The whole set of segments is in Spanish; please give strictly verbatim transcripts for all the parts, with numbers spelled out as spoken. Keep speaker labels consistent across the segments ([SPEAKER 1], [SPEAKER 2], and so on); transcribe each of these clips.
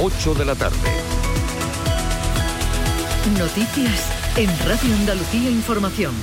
[SPEAKER 1] ocho de la tarde.
[SPEAKER 2] Noticias en Radio Andalucía Información.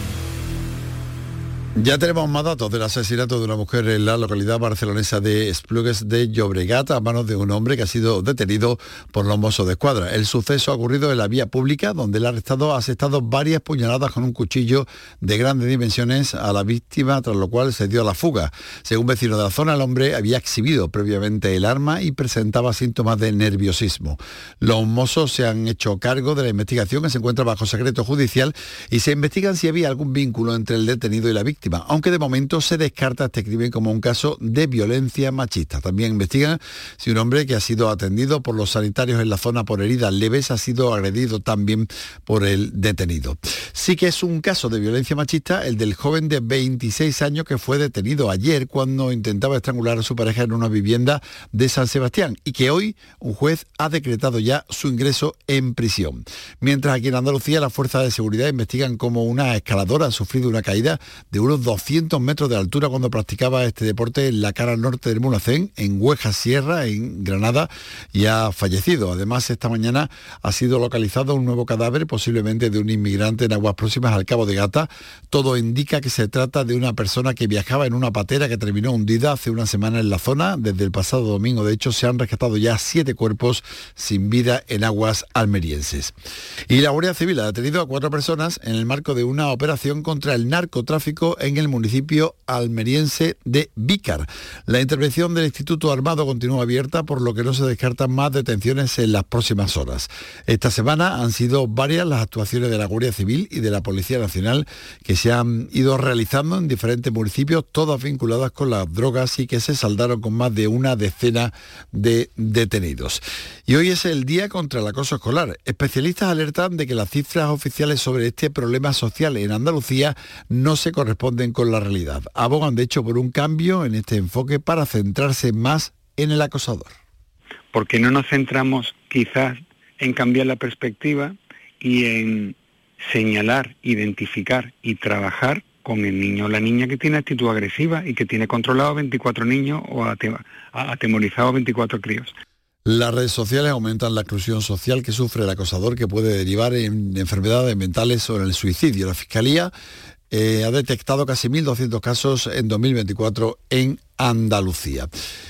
[SPEAKER 3] Ya tenemos más datos del asesinato de una mujer en la localidad barcelonesa de Esplugues de Llobregat a manos de un hombre que ha sido detenido por los Mossos de Escuadra. El suceso ha ocurrido en la vía pública, donde el arrestado ha asestado varias puñaladas con un cuchillo de grandes dimensiones a la víctima, tras lo cual se dio a la fuga. Según vecinos de la zona, el hombre había exhibido previamente el arma y presentaba síntomas de nerviosismo. Los Mossos se han hecho cargo de la investigación, que se encuentra bajo secreto judicial, y se investigan si había algún vínculo entre el detenido y la víctima, aunque de momento se descarta este crimen como un caso de violencia machista. También investigan si un hombre que ha sido atendido por los sanitarios en la zona por heridas leves ha sido agredido también por el detenido. Sí que es un caso de violencia machista el del joven de veintiséis años que fue detenido ayer cuando intentaba estrangular a su pareja en una vivienda de San Sebastián y que hoy un juez ha decretado ya su ingreso en prisión. Mientras aquí en Andalucía las fuerzas de seguridad investigan cómo una escaladora ha sufrido una caída de unos doscientos metros de altura cuando practicaba este deporte en la cara norte del Mulhacén, en Hueja Sierra, en Granada, y ha fallecido. Además, esta mañana ha sido localizado un nuevo cadáver, posiblemente de un inmigrante en aguas próximas al Cabo de Gata. Todo indica que se trata de una persona que viajaba en una patera que terminó hundida hace una semana en la zona. Desde el pasado domingo, de hecho, se han rescatado ya siete cuerpos sin vida en aguas almerienses. Y la Guardia Civil ha detenido a cuatro personas en el marco de una operación contra el narcotráfico en el municipio almeriense de Vícar. La intervención del Instituto Armado continúa abierta, por lo que no se descartan más detenciones en las próximas horas. Esta semana han sido varias las actuaciones de la Guardia Civil y de la Policía Nacional que se han ido realizando en diferentes municipios, todas vinculadas con las drogas y que se saldaron con más de una decena de detenidos. Y hoy es el Día contra el Acoso Escolar. Especialistas alertan de que las cifras oficiales sobre este problema social en Andalucía no se corresponden con la realidad. Abogan, de hecho, por un cambio en este enfoque para centrarse más en el acosador.
[SPEAKER 4] Porque no nos centramos quizás en cambiar la perspectiva y en señalar, identificar y trabajar con el niño o la niña que tiene actitud agresiva y que tiene controlado veinticuatro niños o atemorizado veinticuatro críos.
[SPEAKER 3] Las redes sociales aumentan la exclusión social que sufre el acosador, que puede derivar en enfermedades mentales o en el suicidio. La Fiscalía eh, ha detectado casi mil doscientos casos en dos mil veinticuatro en Andalucía.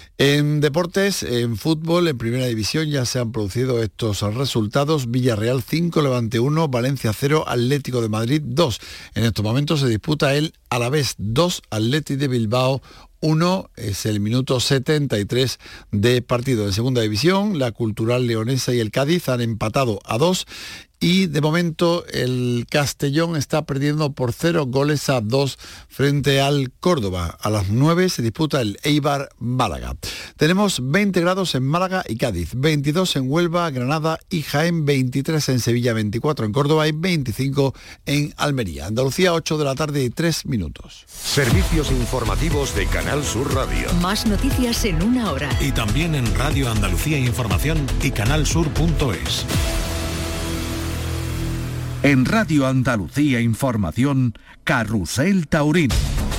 [SPEAKER 3] En deportes, en fútbol, en primera división ya se han producido estos resultados. Villarreal cinco, Levante uno, Valencia cero, Atlético de Madrid dos. En estos momentos se disputa el Alavés dos, Athletic de Bilbao uno, es el minuto setenta y tres de partido. En segunda división, la Cultural Leonesa y el Cádiz han empatado a dos. Y de momento el Castellón está perdiendo por cero goles a dos frente al Córdoba. A las nueve se disputa el Eibar Málaga. Tenemos veinte grados en Málaga y Cádiz, veintidós en Huelva, Granada y Jaén, veintitrés en Sevilla, veinticuatro en Córdoba y veinticinco en Almería. Andalucía, ocho de la tarde y tres minutos.
[SPEAKER 1] Servicios informativos de Canal Sur Radio.
[SPEAKER 2] Más noticias en una hora.
[SPEAKER 5] Y también en Radio Andalucía Información y canalsur punto es.
[SPEAKER 6] En Radio Andalucía Información, Carrusel Taurino.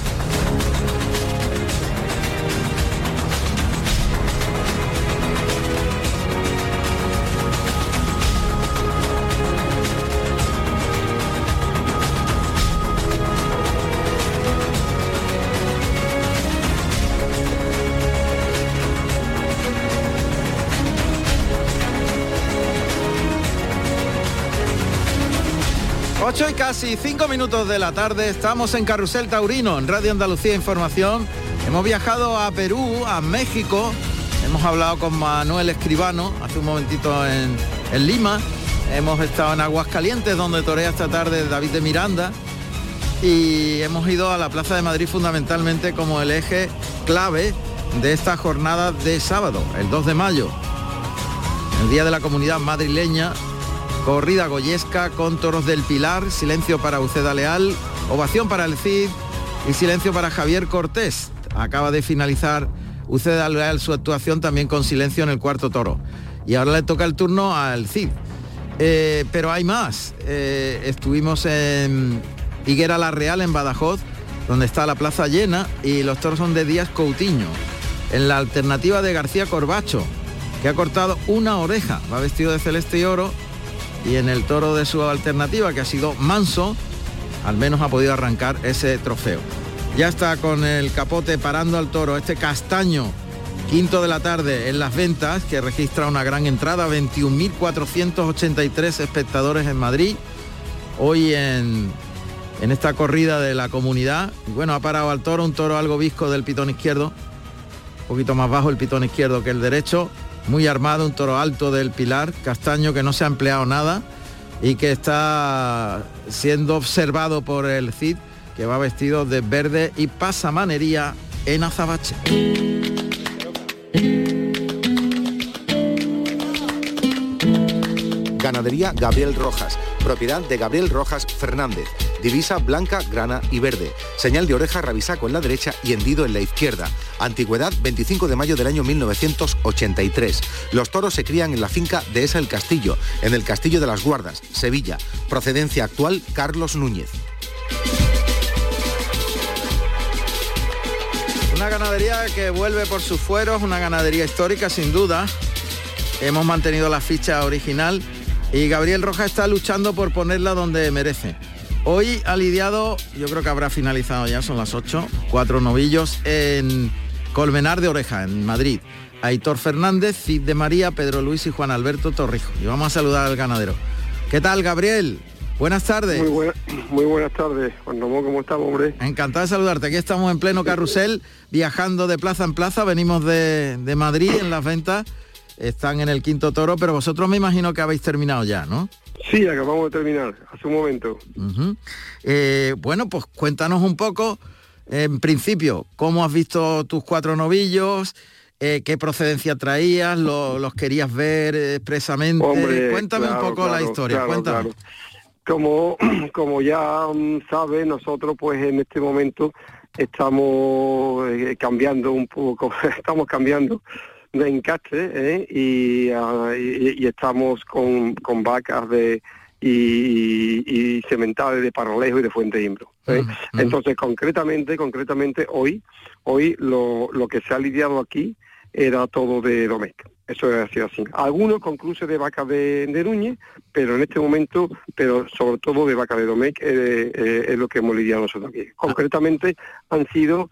[SPEAKER 7] ocho y casi cinco minutos de la tarde, estamos en Carrusel Taurino, en Radio Andalucía Información. Hemos viajado a Perú, a México, hemos hablado con Manuel Escribano hace un momentito en, en Lima, hemos estado en Aguascalientes, donde torea esta tarde David de Miranda, y hemos ido a la Plaza de Madrid fundamentalmente como el eje clave de esta jornada de sábado, el dos de mayo, el Día de la Comunidad Madrileña. Corrida goyesca con toros del Pilar, silencio para Uceda Leal, ovación para el Cid y silencio para Javier Cortés. Acaba de finalizar Uceda Leal su actuación también con silencio en el cuarto toro. Y ahora le toca el turno al Cid. Eh, pero hay más. Eh, estuvimos en Higuera La Real, en Badajoz, donde está la plaza llena y los toros son de Díaz Coutinho. En la alternativa de García Corbacho, que ha cortado una oreja, va vestido de celeste y oro, y en el toro de su alternativa, que ha sido Manso, al menos ha podido arrancar ese trofeo. Ya está con el capote parando al toro este Castaño, quinto de la tarde en las ventas, que registra una gran entrada, veintiún mil cuatrocientos ochenta y tres espectadores en Madrid, hoy en, en esta corrida de la comunidad. Y bueno, ha parado al toro, un toro algo visco del pitón izquierdo, un poquito más bajo el pitón izquierdo que el derecho, muy armado, un toro alto del Pilar, Castaño, que no se ha empleado nada y que está siendo observado por el Cid, que va vestido de verde y pasamanería en azabache.
[SPEAKER 8] Ganadería Gabriel Rojas, propiedad de Gabriel Rojas Fernández, divisa blanca, grana y verde, señal de oreja rabisaco en la derecha y hendido en la izquierda, antigüedad veinticinco de mayo del año mil novecientos ochenta y tres. Los toros se crían en la finca de Esa el Castillo, en el Castillo de las Guardas, Sevilla, procedencia actual Carlos Núñez.
[SPEAKER 7] Una ganadería que vuelve por sus fueros, una ganadería histórica sin duda. Hemos mantenido la ficha original y Gabriel Rojas está luchando por ponerla donde merece. Hoy ha lidiado, yo creo que habrá finalizado ya, son las ocho, cuatro novillos en Colmenar de Oreja, en Madrid. Aitor Fernández, Cid de María, Pedro Luis y Juan Alberto Torrijos. Y vamos a saludar al ganadero. ¿Qué tal, Gabriel? Buenas tardes.
[SPEAKER 9] Muy, buena, muy buenas tardes, Juan Ramón, ¿cómo estamos, hombre?
[SPEAKER 7] Encantado de saludarte. Aquí estamos en pleno carrusel, viajando de plaza en plaza. Venimos de, de Madrid en las ventas. Están en el quinto toro, pero vosotros me imagino que habéis terminado ya, ¿no?
[SPEAKER 9] Sí, acabamos de terminar, hace un momento.
[SPEAKER 7] Uh-huh. Eh, bueno, pues cuéntanos un poco, en principio, cómo has visto tus cuatro novillos, eh, qué procedencia traías, lo, los querías ver expresamente.
[SPEAKER 9] Hombre,
[SPEAKER 7] Cuéntame
[SPEAKER 9] claro,
[SPEAKER 7] un poco
[SPEAKER 9] claro,
[SPEAKER 7] la historia,
[SPEAKER 9] claro,
[SPEAKER 7] cuéntame.
[SPEAKER 9] Claro. Como, como ya um, sabes, nosotros pues en este momento estamos eh, cambiando un poco, estamos cambiando de encastre, ¿eh? y, uh, y, y estamos con, con vacas de y, y sementales de Paralejo y de Fuente Imbro, ¿eh? uh-huh. Entonces concretamente concretamente hoy hoy lo, lo que se ha lidiado aquí era todo de Domecq. Eso es así, así. Algunos con cruces de vacas de, de Núñez, pero en este momento, pero sobre todo de vacas de Domecq, eh, eh, es lo que hemos lidiado nosotros aquí. Concretamente han sido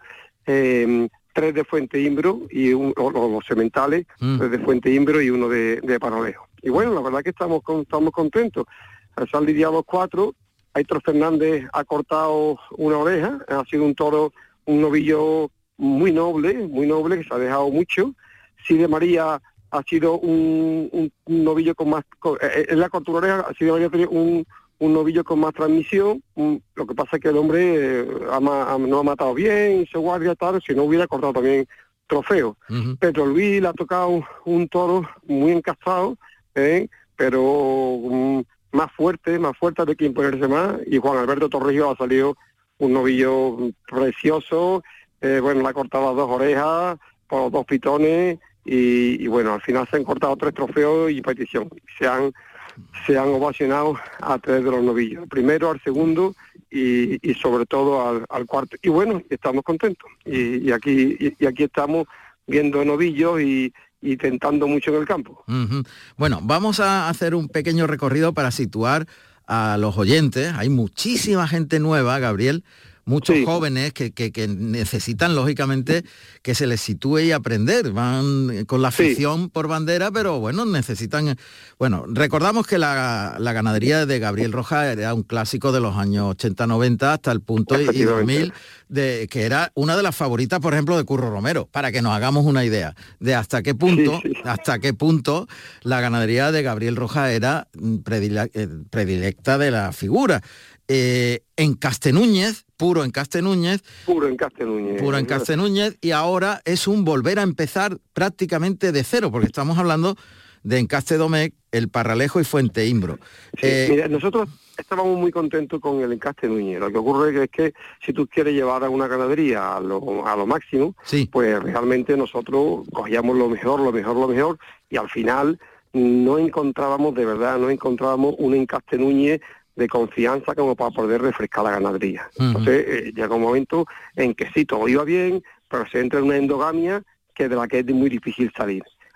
[SPEAKER 9] eh, tres de Fuente Imbro y un, o, o los sementales, mm. tres de Fuente Imbro y uno de, de Paralejo. Y bueno, la verdad que estamos con, estamos contentos. Se han lidiado cuatro. Aitor Fernández ha cortado una oreja, ha sido un toro, un novillo muy noble, muy noble, que se ha dejado mucho. Cid de María ha sido un, un, un novillo con más... Con, eh, en la cortura oreja, Cid de María ha tenido un, un novillo con más transmisión. Un, lo que pasa es que el hombre eh, ha, ha, no ha matado bien, se guardia tal, si no hubiera cortado también trofeo. Uh-huh. Pedro Luis le ha tocado un toro muy encastado, ¿eh? pero um, más fuerte, más fuerte de que imponerse más, y Juan Alberto Torrijos ha salido un novillo precioso, eh, bueno, le ha cortado las dos orejas por los dos pitones, y, y bueno, al final se han cortado tres trofeos y petición. Se han se han ovacionado a tres de los novillos, al primero, al segundo y, y sobre todo al, al cuarto. Y bueno, estamos contentos. Y, y aquí y, y aquí estamos viendo novillos y, y tentando mucho en el campo.
[SPEAKER 7] Uh-huh. Bueno, vamos a hacer un pequeño recorrido para situar a los oyentes. Hay muchísima gente nueva, Gabriel, muchos sí. jóvenes que, que, que necesitan, lógicamente, que se les sitúe y aprender. Van con la afición sí. por bandera, pero bueno, necesitan... Bueno, recordamos que la, la ganadería de Gabriel Rojas era un clásico de los años ochenta noventa hasta el punto y dos mil, de, que era una de las favoritas, por ejemplo, de Curro Romero, para que nos hagamos una idea de hasta qué punto, sí, sí. hasta qué punto la ganadería de Gabriel Rojas era predile, predilecta de la figura. Eh, en Castenúñez, puro en Castenúñez.
[SPEAKER 9] Puro en Castenúñez.
[SPEAKER 7] Puro en Castenúñez, y ahora es un volver a empezar prácticamente de cero, porque estamos hablando de Encaste Domecq, el Paralejo y Fuente Imbro.
[SPEAKER 9] Sí, eh, mira, nosotros estábamos muy contentos con el Encaste Núñez. Lo que ocurre es que si tú quieres llevar a una ganadería a lo, a lo máximo, sí. pues realmente nosotros cogíamos lo mejor, lo mejor, lo mejor, y al final no encontrábamos, de verdad, no encontrábamos un Encaste Núñez de confianza como para poder refrescar la ganadería. Uh-huh. Entonces eh, llega un momento en que sí, todo iba bien, pero se entra en una endogamia que de la que es muy difícil salir.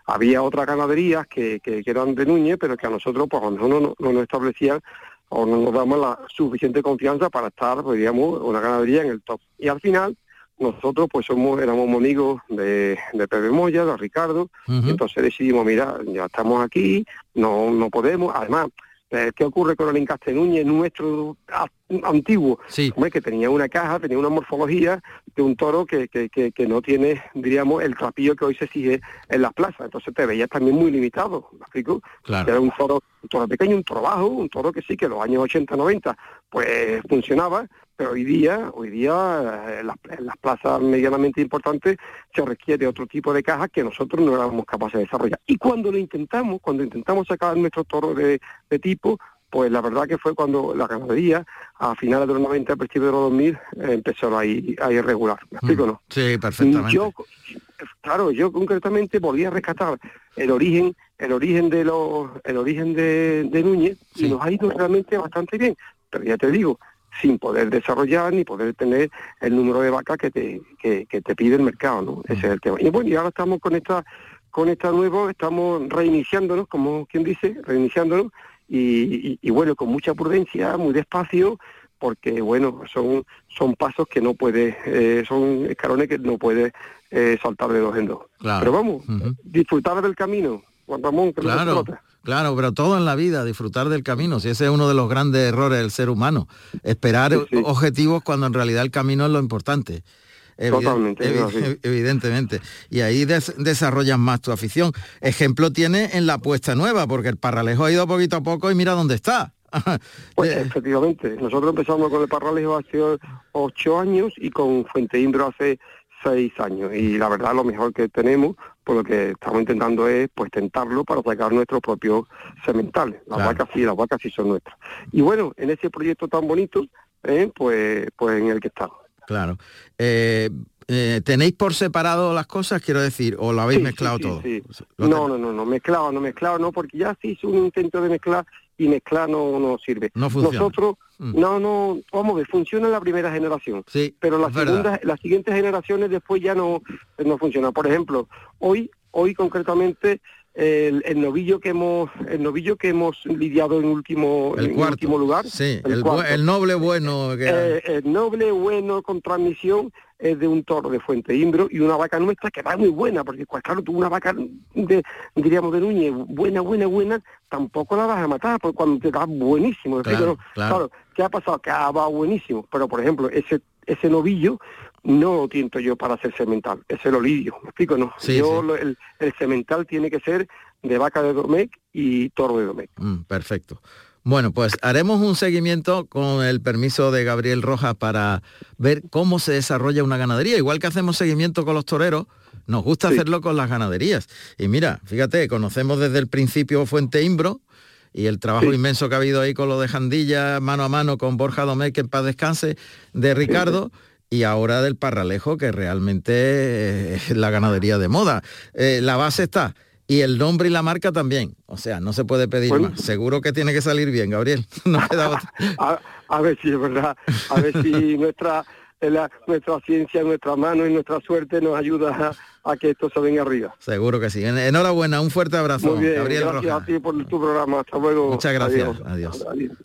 [SPEAKER 9] Había otras ganaderías que, que, que eran de Núñez, pero que a nosotros, pues a nosotros no, no nos establecían o no nos damos la suficiente confianza para estar, pues, digamos, una ganadería en el top. Y al final, nosotros pues somos éramos amigos de, de Pepe Moya, de Ricardo, uh-huh. y entonces decidimos, mira, ya estamos aquí, no no podemos, además, eh, ¿qué ocurre con el encaste Núñez nuestro a, antiguo?
[SPEAKER 7] Sí.
[SPEAKER 9] Hombre, que tenía una caja, tenía una morfología de un toro que, que, que, que no tiene, diríamos, el trapillo que hoy se exige en las plazas, entonces te veías también muy limitado, ¿me explico?
[SPEAKER 7] Claro.
[SPEAKER 9] Era un toro, un toro pequeño, un toro bajo, un toro que sí, que en los años ochenta, noventa, pues funcionaba, pero hoy día, hoy día en las, en las plazas medianamente importantes se requiere otro tipo de cajas que nosotros no éramos capaces de desarrollar. Y cuando lo intentamos, cuando intentamos sacar nuestros toros de, de tipo, pues la verdad que fue cuando la ganadería, a finales de los noventa, a principios de los dos mil, eh, empezó a ir, a ir regular. ¿Me explico, no?
[SPEAKER 7] Sí, perfectamente.
[SPEAKER 9] Yo, claro, yo concretamente volví a rescatar el origen, el origen de los, el origen de, de Núñez, sí. y nos ha ido realmente bastante bien. Pero ya te digo, sin poder desarrollar ni poder tener el número de vacas que te que, que te pide el mercado, ¿no? Ese es el tema. Y bueno, y ahora estamos con esta con esta nueva, estamos reiniciándonos, como quien dice, reiniciándonos, y, y, y bueno, con mucha prudencia, muy despacio, porque bueno, son son pasos que no puedes, eh, son escalones que no puedes eh, saltar de dos en dos.
[SPEAKER 7] Claro.
[SPEAKER 9] Pero vamos,
[SPEAKER 7] uh-huh.
[SPEAKER 9] disfrutar del camino, Juan Ramón, que
[SPEAKER 7] claro.
[SPEAKER 9] no se trata.
[SPEAKER 7] Claro, pero todo en la vida, disfrutar del camino. Si ese es uno de los grandes errores del ser humano, esperar sí, sí. objetivos cuando en realidad el camino es lo importante.
[SPEAKER 9] Totalmente.
[SPEAKER 7] Evident, ev- evidentemente. Y ahí des- desarrollas más tu afición. Ejemplo tiene en la puesta nueva, porque el Parralejo ha ido poquito a poco y mira dónde está.
[SPEAKER 9] Pues efectivamente, nosotros empezamos con el Parralejo hace ocho años y con Fuente Imbro hace seis años, y la verdad lo mejor que tenemos, por lo que estamos intentando es pues tentarlo para sacar nuestros propios sementales. Las claro. vacas sí, las vacas sí son nuestras. Y bueno, en ese proyecto tan bonito, eh, pues pues en el que estamos.
[SPEAKER 7] Claro. Eh, eh, ¿Tenéis por separado las cosas, quiero decir, o lo habéis
[SPEAKER 9] sí,
[SPEAKER 7] mezclado
[SPEAKER 9] sí,
[SPEAKER 7] todo?
[SPEAKER 9] Sí, sí. No, no, no, no, mezclado, no mezclado, no, porque ya se hizo un intento de mezclar y mezclar no, no sirve.
[SPEAKER 7] No funciona.
[SPEAKER 9] Nosotros, mm. no, no, vamos a ver, funciona la primera generación,
[SPEAKER 7] sí,
[SPEAKER 9] pero las segundas, las siguientes generaciones después ya no, no funciona. Por ejemplo, hoy, hoy concretamente, el, el novillo que hemos, el novillo que hemos lidiado en último,
[SPEAKER 7] el
[SPEAKER 9] en
[SPEAKER 7] cuarto.
[SPEAKER 9] último lugar,
[SPEAKER 7] sí, el, el, bu- el noble bueno, que...
[SPEAKER 9] eh, el noble bueno con transmisión es de un toro de Fuente Imbro y una vaca nuestra que va muy buena, porque pues, claro, tú una vaca de, diríamos de Núñez, buena, buena, buena, tampoco la vas a matar, porque cuando te da buenísimo,
[SPEAKER 7] claro,
[SPEAKER 9] claro,
[SPEAKER 7] claro.
[SPEAKER 9] claro, ¿qué ha pasado? Que ha va buenísimo, pero por ejemplo, ese ese novillo no lo tiento yo para hacer semental, ese lo lidio, ¿me explico? No,
[SPEAKER 7] sí,
[SPEAKER 9] yo
[SPEAKER 7] sí.
[SPEAKER 9] Lo, el, el semental tiene que ser de vaca de Domecq y toro de Domecq.
[SPEAKER 7] Mm, perfecto. Bueno, pues haremos un seguimiento con el permiso de Gabriel Rojas para ver cómo se desarrolla una ganadería. Igual que hacemos seguimiento con los toreros, nos gusta sí. hacerlo con las ganaderías. Y mira, fíjate, conocemos desde el principio Fuente Imbro y el trabajo sí. inmenso que ha habido ahí con lo de Jandilla, mano a mano con Borja Domecq, que en paz descanse, de Ricardo, sí. y ahora del Parralejo, que realmente es la ganadería de moda. Eh, la base está... Y el nombre y la marca también. O sea, no se puede pedir bueno. más. Seguro que tiene que salir bien, Gabriel. No queda otra.
[SPEAKER 9] a, a ver si es verdad. A ver si nuestra la, nuestra ciencia, nuestra mano y nuestra suerte nos ayuda a, a que esto se venga arriba.
[SPEAKER 7] Seguro que sí. Enhorabuena, un fuerte abrazo.
[SPEAKER 9] Muy bien,
[SPEAKER 7] Gabriel
[SPEAKER 9] gracias
[SPEAKER 7] Rojas.
[SPEAKER 9] a ti por tu programa. Hasta luego.
[SPEAKER 7] Muchas gracias.
[SPEAKER 9] Adiós.
[SPEAKER 7] Adiós.
[SPEAKER 9] Adiós.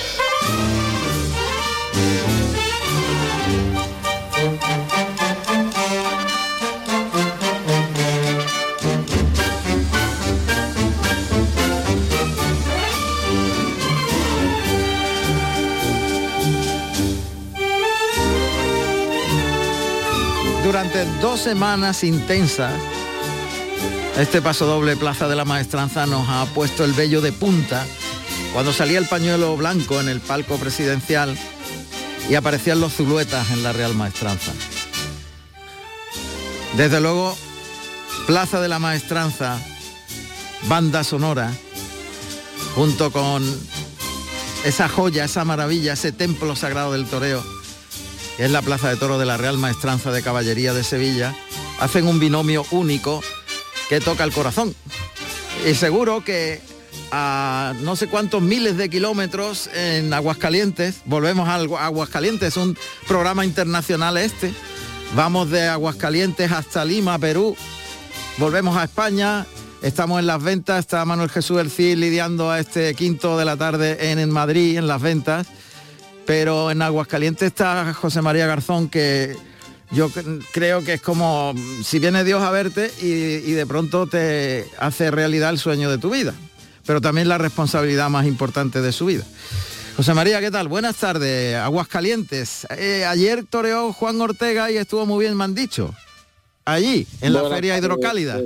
[SPEAKER 7] Durante dos semanas intensas, este paso doble Plaza de la Maestranza nos ha puesto el vello de punta cuando salía el pañuelo blanco en el palco presidencial y aparecían los zuluetas en la Real Maestranza. Desde luego, Plaza de la Maestranza, banda sonora, junto con esa joya, esa maravilla, ese templo sagrado del toreo, que es la Plaza de Toros de la Real Maestranza de Caballería de Sevilla, hacen un binomio único que toca el corazón. Y seguro que a no sé cuántos miles de kilómetros en Aguascalientes, volvemos a Aguascalientes, un programa internacional este, vamos de Aguascalientes hasta Lima, Perú, volvemos a España, estamos en Las Ventas, está Manuel Jesús del Cid lidiando a este quinto de la tarde en, en Madrid, en Las Ventas, pero en Aguascalientes está José María Garzón, que yo creo que es como si viene Dios a verte y, y de pronto te hace realidad el sueño de tu vida, pero también la responsabilidad más importante de su vida. José María, ¿qué tal? Buenas tardes, Aguascalientes. Eh, ayer toreó Juan Ortega y estuvo muy bien, me han dicho. Allí, en la Feria Hidrocálida.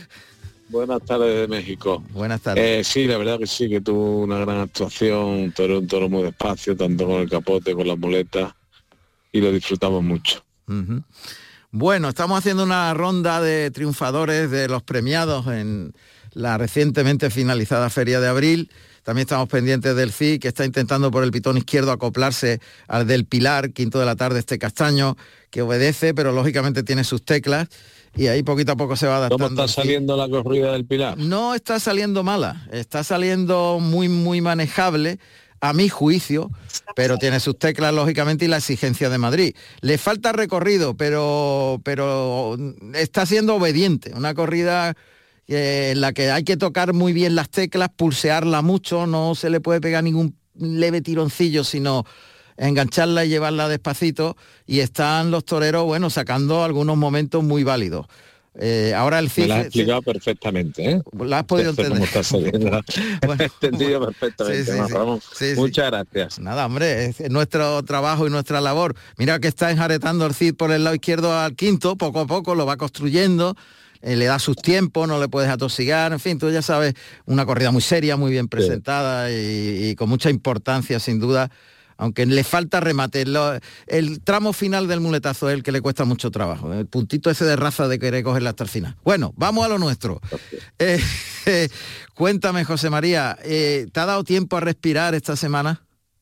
[SPEAKER 10] Buenas tardes de México.
[SPEAKER 7] Buenas tardes.
[SPEAKER 10] Eh, sí, la verdad que sí, que tuvo una gran actuación, toro un toro muy despacio, tanto con el capote, con las muletas, y lo disfrutamos mucho.
[SPEAKER 7] Uh-huh. Bueno, estamos haciendo una ronda de triunfadores de los premiados en la recientemente finalizada Feria de Abril. También estamos pendientes del C I, que está intentando por el pitón izquierdo acoplarse al del Pilar, quinto de la tarde, este castaño, que obedece, pero lógicamente tiene sus teclas, y ahí poquito a poco se va adaptando.
[SPEAKER 10] ¿Cómo está saliendo la corrida del Pilar?
[SPEAKER 7] No está saliendo mala, está saliendo muy, muy manejable, a mi juicio, pero tiene sus teclas, lógicamente, y la exigencia de Madrid. Le falta recorrido, pero, pero está siendo obediente, una corrida Eh, en la que hay que tocar muy bien las teclas, pulsearla mucho, no se le puede pegar ningún leve tironcillo, sino engancharla y llevarla despacito, y están los toreros, bueno, sacando algunos momentos muy válidos. Eh, ahora el C I...
[SPEAKER 10] Me lo has explicado se... perfectamente, ¿eh?
[SPEAKER 7] Lo has podido entender.
[SPEAKER 10] Cómo está saliendo. Bueno, he entendido perfectamente, sí, sí,
[SPEAKER 7] sí. Sí, sí.
[SPEAKER 10] Muchas gracias.
[SPEAKER 7] Nada, hombre, es nuestro trabajo y nuestra labor. Mira que está enjaretando el C I por el lado izquierdo al quinto, poco a poco lo va construyendo. Eh, le da sus tiempos, no le puedes atosigar, en fin, tú ya sabes, una corrida muy seria, muy bien presentada, sí. y, y con mucha importancia, sin duda, aunque le falta remate. Lo, el tramo final del muletazo es el que le cuesta mucho trabajo, el puntito ese de raza de querer cogerla hasta el final. Bueno, vamos a lo nuestro. Eh, eh, cuéntame, José María, eh, ¿te ha dado tiempo a respirar esta semana?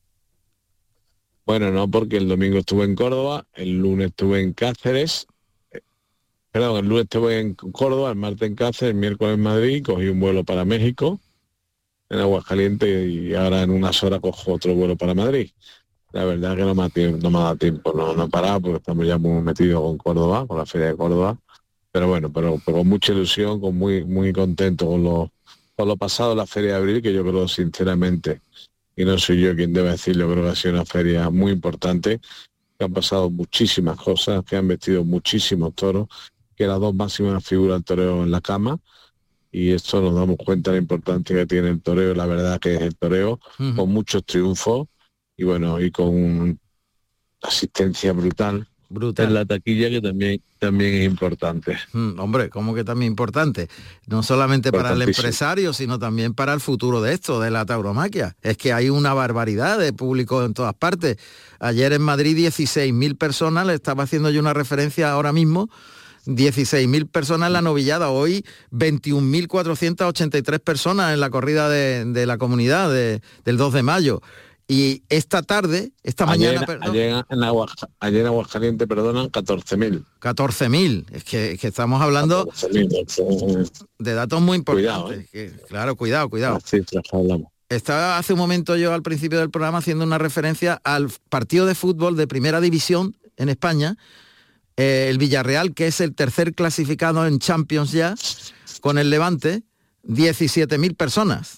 [SPEAKER 10] Bueno, no, porque el domingo estuve en Córdoba, el lunes estuve en Cáceres, Perdón, el lunes estuve en Córdoba, el martes en Cáceres, el miércoles en Madrid, cogí un vuelo para México, en Aguascalientes, y ahora en unas horas cojo otro vuelo para Madrid. La verdad que no me ha, tiempo, no me ha dado tiempo, no, no he parado, porque estamos ya muy metidos con Córdoba, con la Feria de Córdoba. Pero bueno, pero, pero con mucha ilusión, con muy muy contento con lo, con lo pasado en la Feria de Abril, que yo creo sinceramente, y no soy yo quien debe decirlo, creo que ha sido una feria muy importante, que han pasado muchísimas cosas, que han vestido muchísimos toros, que las dos máximas figuras del toreo en la cama, y esto nos damos cuenta de la importancia que tiene el toreo, la verdad que es el toreo, uh-huh. con muchos triunfos, y bueno, y con asistencia brutal, brutal en la taquilla, que también, también es importante.
[SPEAKER 7] Mm, hombre, ¿cómo que también importante? No solamente para el empresario, sino también para el futuro de esto, de la tauromaquia. Es que hay una barbaridad de público en todas partes. Ayer en Madrid dieciséis mil personas, le estaba haciendo yo una referencia ahora mismo, dieciséis mil personas en la novillada, hoy veintiún mil cuatrocientas ochenta y tres personas en la corrida de, de la comunidad de, del dos de mayo. Y esta tarde, esta
[SPEAKER 10] ayer,
[SPEAKER 7] mañana... Perdón,
[SPEAKER 10] ayer, en Aguas, ayer en Aguascalientes, perdonan, catorce mil.
[SPEAKER 7] catorce mil, es que, es que estamos hablando catorce mil, de datos muy importantes. Cuidado, ¿eh? que, claro, cuidado, cuidado.
[SPEAKER 10] Sí, hablamos.
[SPEAKER 7] Estaba hace un momento yo al principio del programa haciendo una referencia al partido de fútbol de primera división en España, eh, el Villarreal, que es el tercer clasificado en Champions ya, con el Levante, diecisiete mil personas.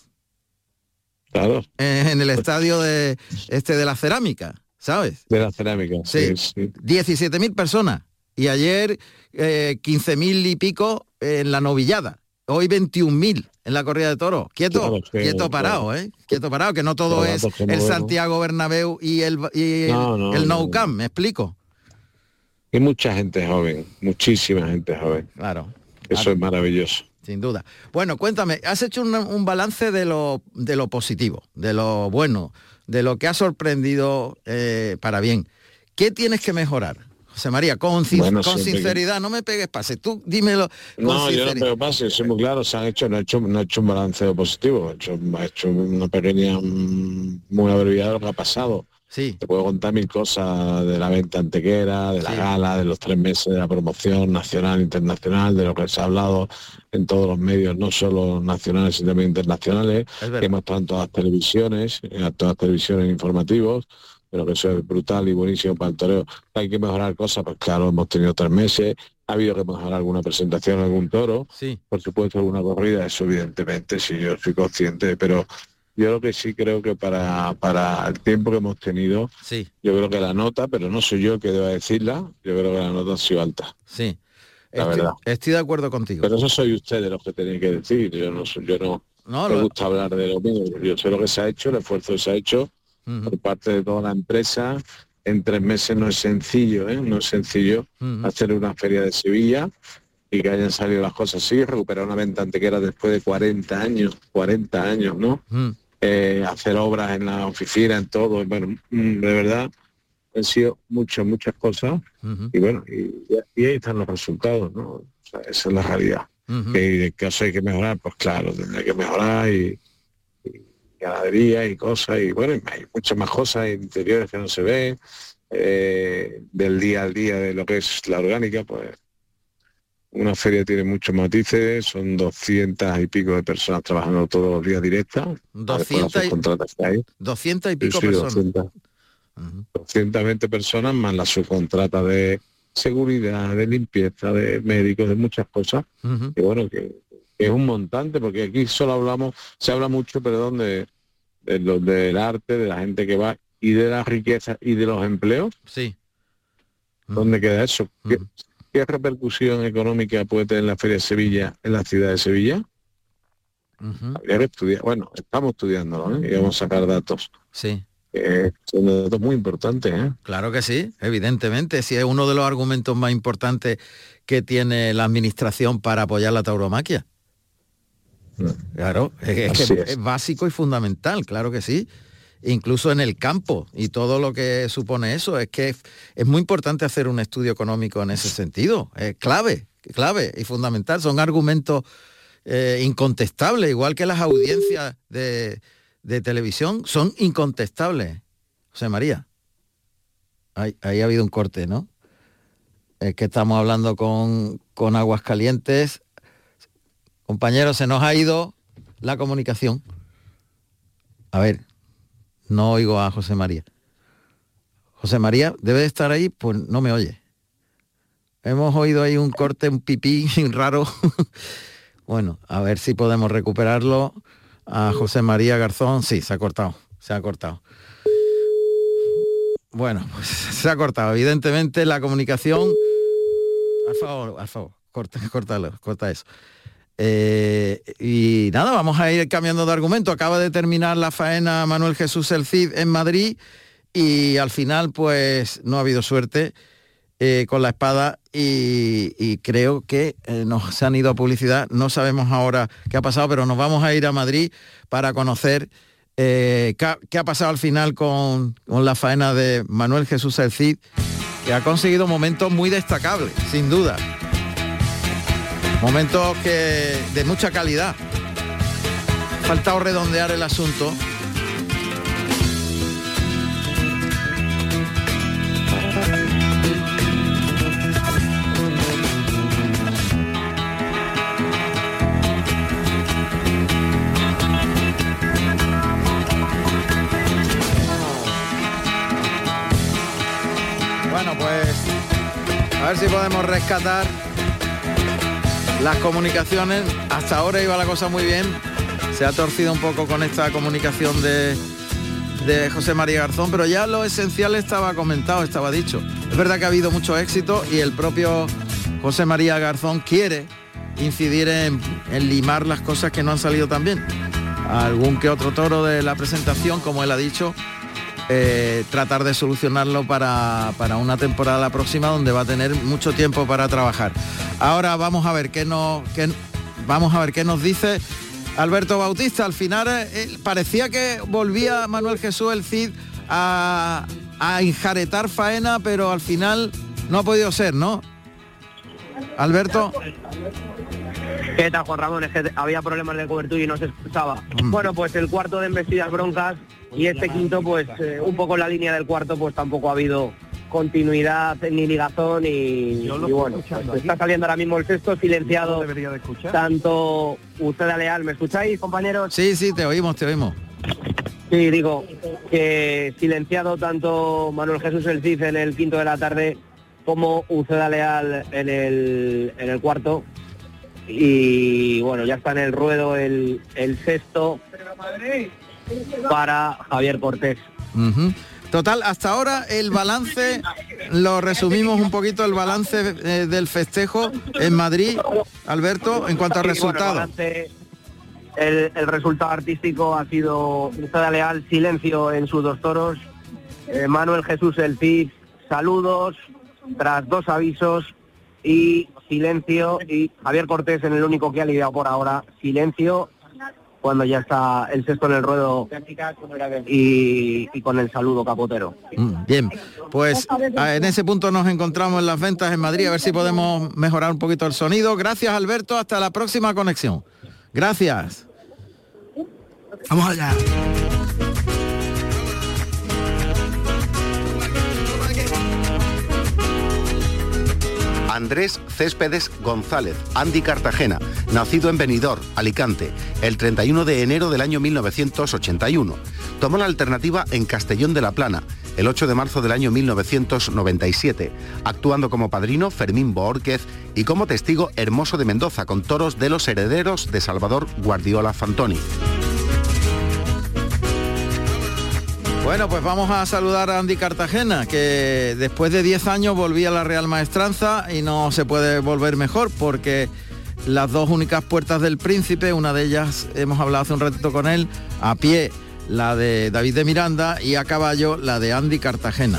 [SPEAKER 10] Claro.
[SPEAKER 7] Eh, en el estadio de este de la Cerámica, ¿sabes?
[SPEAKER 10] De la Cerámica,
[SPEAKER 7] sí. sí, sí. diecisiete mil personas. Y ayer eh, quince mil y pico en la novillada. Hoy veintiún mil en la corrida de toros. Quieto, claro, sí, quieto parado, claro. ¿eh? Quieto parado, que no todo claro, es el Santiago Bernabéu y el, y no, no, el Nou Camp, ¿me explico?
[SPEAKER 10] Y mucha gente joven, muchísima gente joven.
[SPEAKER 7] Claro.
[SPEAKER 10] Eso
[SPEAKER 7] claro.
[SPEAKER 10] es maravilloso.
[SPEAKER 7] Sin duda. Bueno, cuéntame, has hecho un, un balance de lo, de lo positivo, de lo bueno, de lo que ha sorprendido eh, para bien. ¿Qué tienes que mejorar, José María? Con, bueno, con sinceridad, que... no me pegues pase, tú dímelo. Con
[SPEAKER 10] no,
[SPEAKER 7] sinceridad.
[SPEAKER 10] Yo no pego pase, soy muy claro, se han hecho, no he hecho, no he hecho un balanceo positivo, he hecho, he hecho una pequeña, muy abreviada de lo que ha pasado.
[SPEAKER 7] Sí.
[SPEAKER 10] Te puedo contar mil cosas de la venta antequera, de la sí. gala, de los tres meses de la promoción nacional, internacional, de lo que se ha hablado en todos los medios, no solo nacionales, sino también internacionales, que hemos estado en todas las televisiones, en todas las televisiones informativos, pero que eso es brutal y buenísimo para el toreo. Hay que mejorar cosas, pues claro, hemos tenido tres meses, ha habido que mejorar alguna presentación, algún toro,
[SPEAKER 7] sí.
[SPEAKER 10] Por supuesto alguna corrida, eso evidentemente, sí, yo soy consciente, pero yo lo que sí creo que para, para el tiempo que hemos tenido,
[SPEAKER 7] sí.
[SPEAKER 10] Yo creo que la nota, pero no soy yo el que deba decirla, yo creo que la nota ha sido alta.
[SPEAKER 7] Sí,
[SPEAKER 10] la
[SPEAKER 7] estoy,
[SPEAKER 10] verdad.
[SPEAKER 7] Estoy de acuerdo contigo.
[SPEAKER 10] Pero eso soy ustedes los que tenéis que decir, yo no soy, yo no,
[SPEAKER 7] no
[SPEAKER 10] me
[SPEAKER 7] lo...
[SPEAKER 10] gusta hablar de lo mío, yo sé lo que se ha hecho, el esfuerzo que se ha hecho uh-huh. por parte de toda la empresa. En tres meses no es sencillo, ¿eh? No es sencillo uh-huh. hacer una feria de Sevilla y que hayan salido las cosas así, recuperar una venta antequera después de cuarenta años, cuarenta años, ¿no? Uh-huh. Eh, hacer obras en la oficina, en todo, bueno, de verdad han sido muchas, muchas cosas uh-huh. y bueno, y, y ahí están los resultados, ¿no? O sea, esa es la realidad. Uh-huh. Que, que hay que mejorar, pues claro, tendrá que mejorar y, y ganadería y cosas, y bueno, hay muchas más cosas interiores que no se ven, eh, del día al día de lo que es la orgánica, pues una feria tiene muchos matices, son doscientas y pico de personas trabajando todos los días directas.
[SPEAKER 7] doscientas y, doscientas y pico
[SPEAKER 10] sí,
[SPEAKER 7] personas.
[SPEAKER 10] doscientas, uh-huh. doscientas veinte personas más la subcontrata de seguridad, de limpieza, de médicos, de muchas cosas. Uh-huh. Y bueno, que, que es un montante, porque aquí solo hablamos, se habla mucho, perdón, de, de lo del arte, de la gente que va, y de la riqueza y de los empleos.
[SPEAKER 7] Sí.
[SPEAKER 10] Uh-huh. ¿Dónde queda eso? Uh-huh. ¿Qué, ¿Qué repercusión económica puede tener la Feria de Sevilla en la ciudad de Sevilla? Uh-huh. Habría que estudiar. Bueno, estamos estudiándolo, ¿eh? Y vamos a sacar datos.
[SPEAKER 7] Sí.
[SPEAKER 10] Eh, son datos muy importantes, ¿eh?
[SPEAKER 7] Claro que sí, evidentemente. Si es uno de los argumentos más importantes que tiene la administración para apoyar la tauromaquia. Uh-huh. Claro, es, es que es. es básico y fundamental, claro que sí. Incluso en el campo y todo lo que supone eso, es que es, es muy importante hacer un estudio económico en ese sentido, es clave, clave y fundamental, son argumentos eh, incontestables, igual que las audiencias de, de televisión son incontestables. José María, ahí, ahí ha habido un corte, ¿no? Es que estamos hablando con, con Aguascalientes. Compañeros, se nos ha ido la comunicación. A ver... No oigo a José María. José María debe de estar ahí, pues no me oye. Hemos oído ahí un corte, un pipí raro. Bueno, a ver si podemos recuperarlo. A José María Garzón, sí, se ha cortado, se ha cortado. Bueno, pues se ha cortado. Evidentemente la comunicación... Al favor, al favor, corta, córtalo, corta eso. Eh, y nada, vamos a ir cambiando de argumento. Acaba de terminar la faena Manuel Jesús el Cid en Madrid y al final pues no ha habido suerte eh, con la espada y, y creo que eh, nos se han ido a publicidad. No sabemos ahora qué ha pasado, pero nos vamos a ir a Madrid para conocer eh, qué, qué ha pasado al final con, con la faena de Manuel Jesús el Cid, que ha conseguido momentos muy destacables, sin duda. Momentos que de mucha calidad. Faltado redondear el asunto. Bueno, pues a ver si podemos rescatar las comunicaciones. Hasta ahora iba la cosa muy bien. Se ha torcido un poco con esta comunicación de, de José María Garzón, pero ya lo esencial estaba comentado, estaba dicho. Es verdad que ha habido mucho éxito y el propio José María Garzón quiere incidir en, en limar las cosas que no han salido tan bien. Algún que otro toro de la presentación, como él ha dicho, eh, tratar de solucionarlo para, para una temporada próxima donde va a tener mucho tiempo para trabajar. Ahora vamos a ver qué nos, qué, vamos a ver qué nos dice Alberto Bautista. Al final eh, parecía que volvía Manuel Jesús el Cid a, a enjaretar faena, pero al final no ha podido ser, ¿no? Alberto.
[SPEAKER 11] ¿Qué tal, Juan Ramón? Es que había problemas de cobertura y no se escuchaba. Mm. Bueno, pues el cuarto de embestidas broncas y este quinto, pues eh, un poco en la línea del cuarto, pues tampoco ha habido continuidad ni ligazón y, y bueno, pues está saliendo ahora mismo el sexto silenciado. Tanto usted a Leal, ¿me escucháis, compañeros?
[SPEAKER 7] Sí, sí, te oímos, te oímos.
[SPEAKER 11] Sí, digo que silenciado tanto Manuel Jesús el Cid en el quinto de la tarde como Uceda Leal en el, en el cuarto. Y bueno, ya está en el ruedo el, el sexto para Javier Cortés.
[SPEAKER 7] Uh-huh. Total, hasta ahora el balance, lo resumimos un poquito, el balance eh, del festejo en Madrid, Alberto, en cuanto a resultados.
[SPEAKER 11] Sí, bueno, el, balance, el, el resultado artístico ha sido Uceda Leal, silencio en sus dos toros, eh, Manuel Jesús El Cid, saludos, tras dos avisos, y silencio, y Javier Cortés en el único que ha lidiado por ahora, silencio, cuando ya está el sexto en el ruedo y, y con el saludo capotero.
[SPEAKER 7] Bien, pues en ese punto nos encontramos en las ventas en Madrid, a ver si podemos mejorar un poquito el sonido. Gracias, Alberto, hasta la próxima conexión. Gracias.
[SPEAKER 12] Vamos allá.
[SPEAKER 8] Andrés Céspedes González, Andy Cartagena, nacido en Benidorm, Alicante, el treinta y uno de enero del año mil novecientos ochenta y uno. Tomó la alternativa en Castellón de la Plana, el ocho de marzo del año mil novecientos noventa y siete, actuando como padrino Fermín Boórquez y como testigo Hermoso de Mendoza, con toros de los herederos de Salvador Guardiola Fantoni.
[SPEAKER 7] Bueno, pues vamos a saludar a Andy Cartagena, que después de diez años volvía a la Real Maestranza y no se puede volver mejor, porque las dos únicas puertas del Príncipe, una de ellas hemos hablado hace un ratito con él, a pie la de David de Miranda y a caballo la de Andy Cartagena.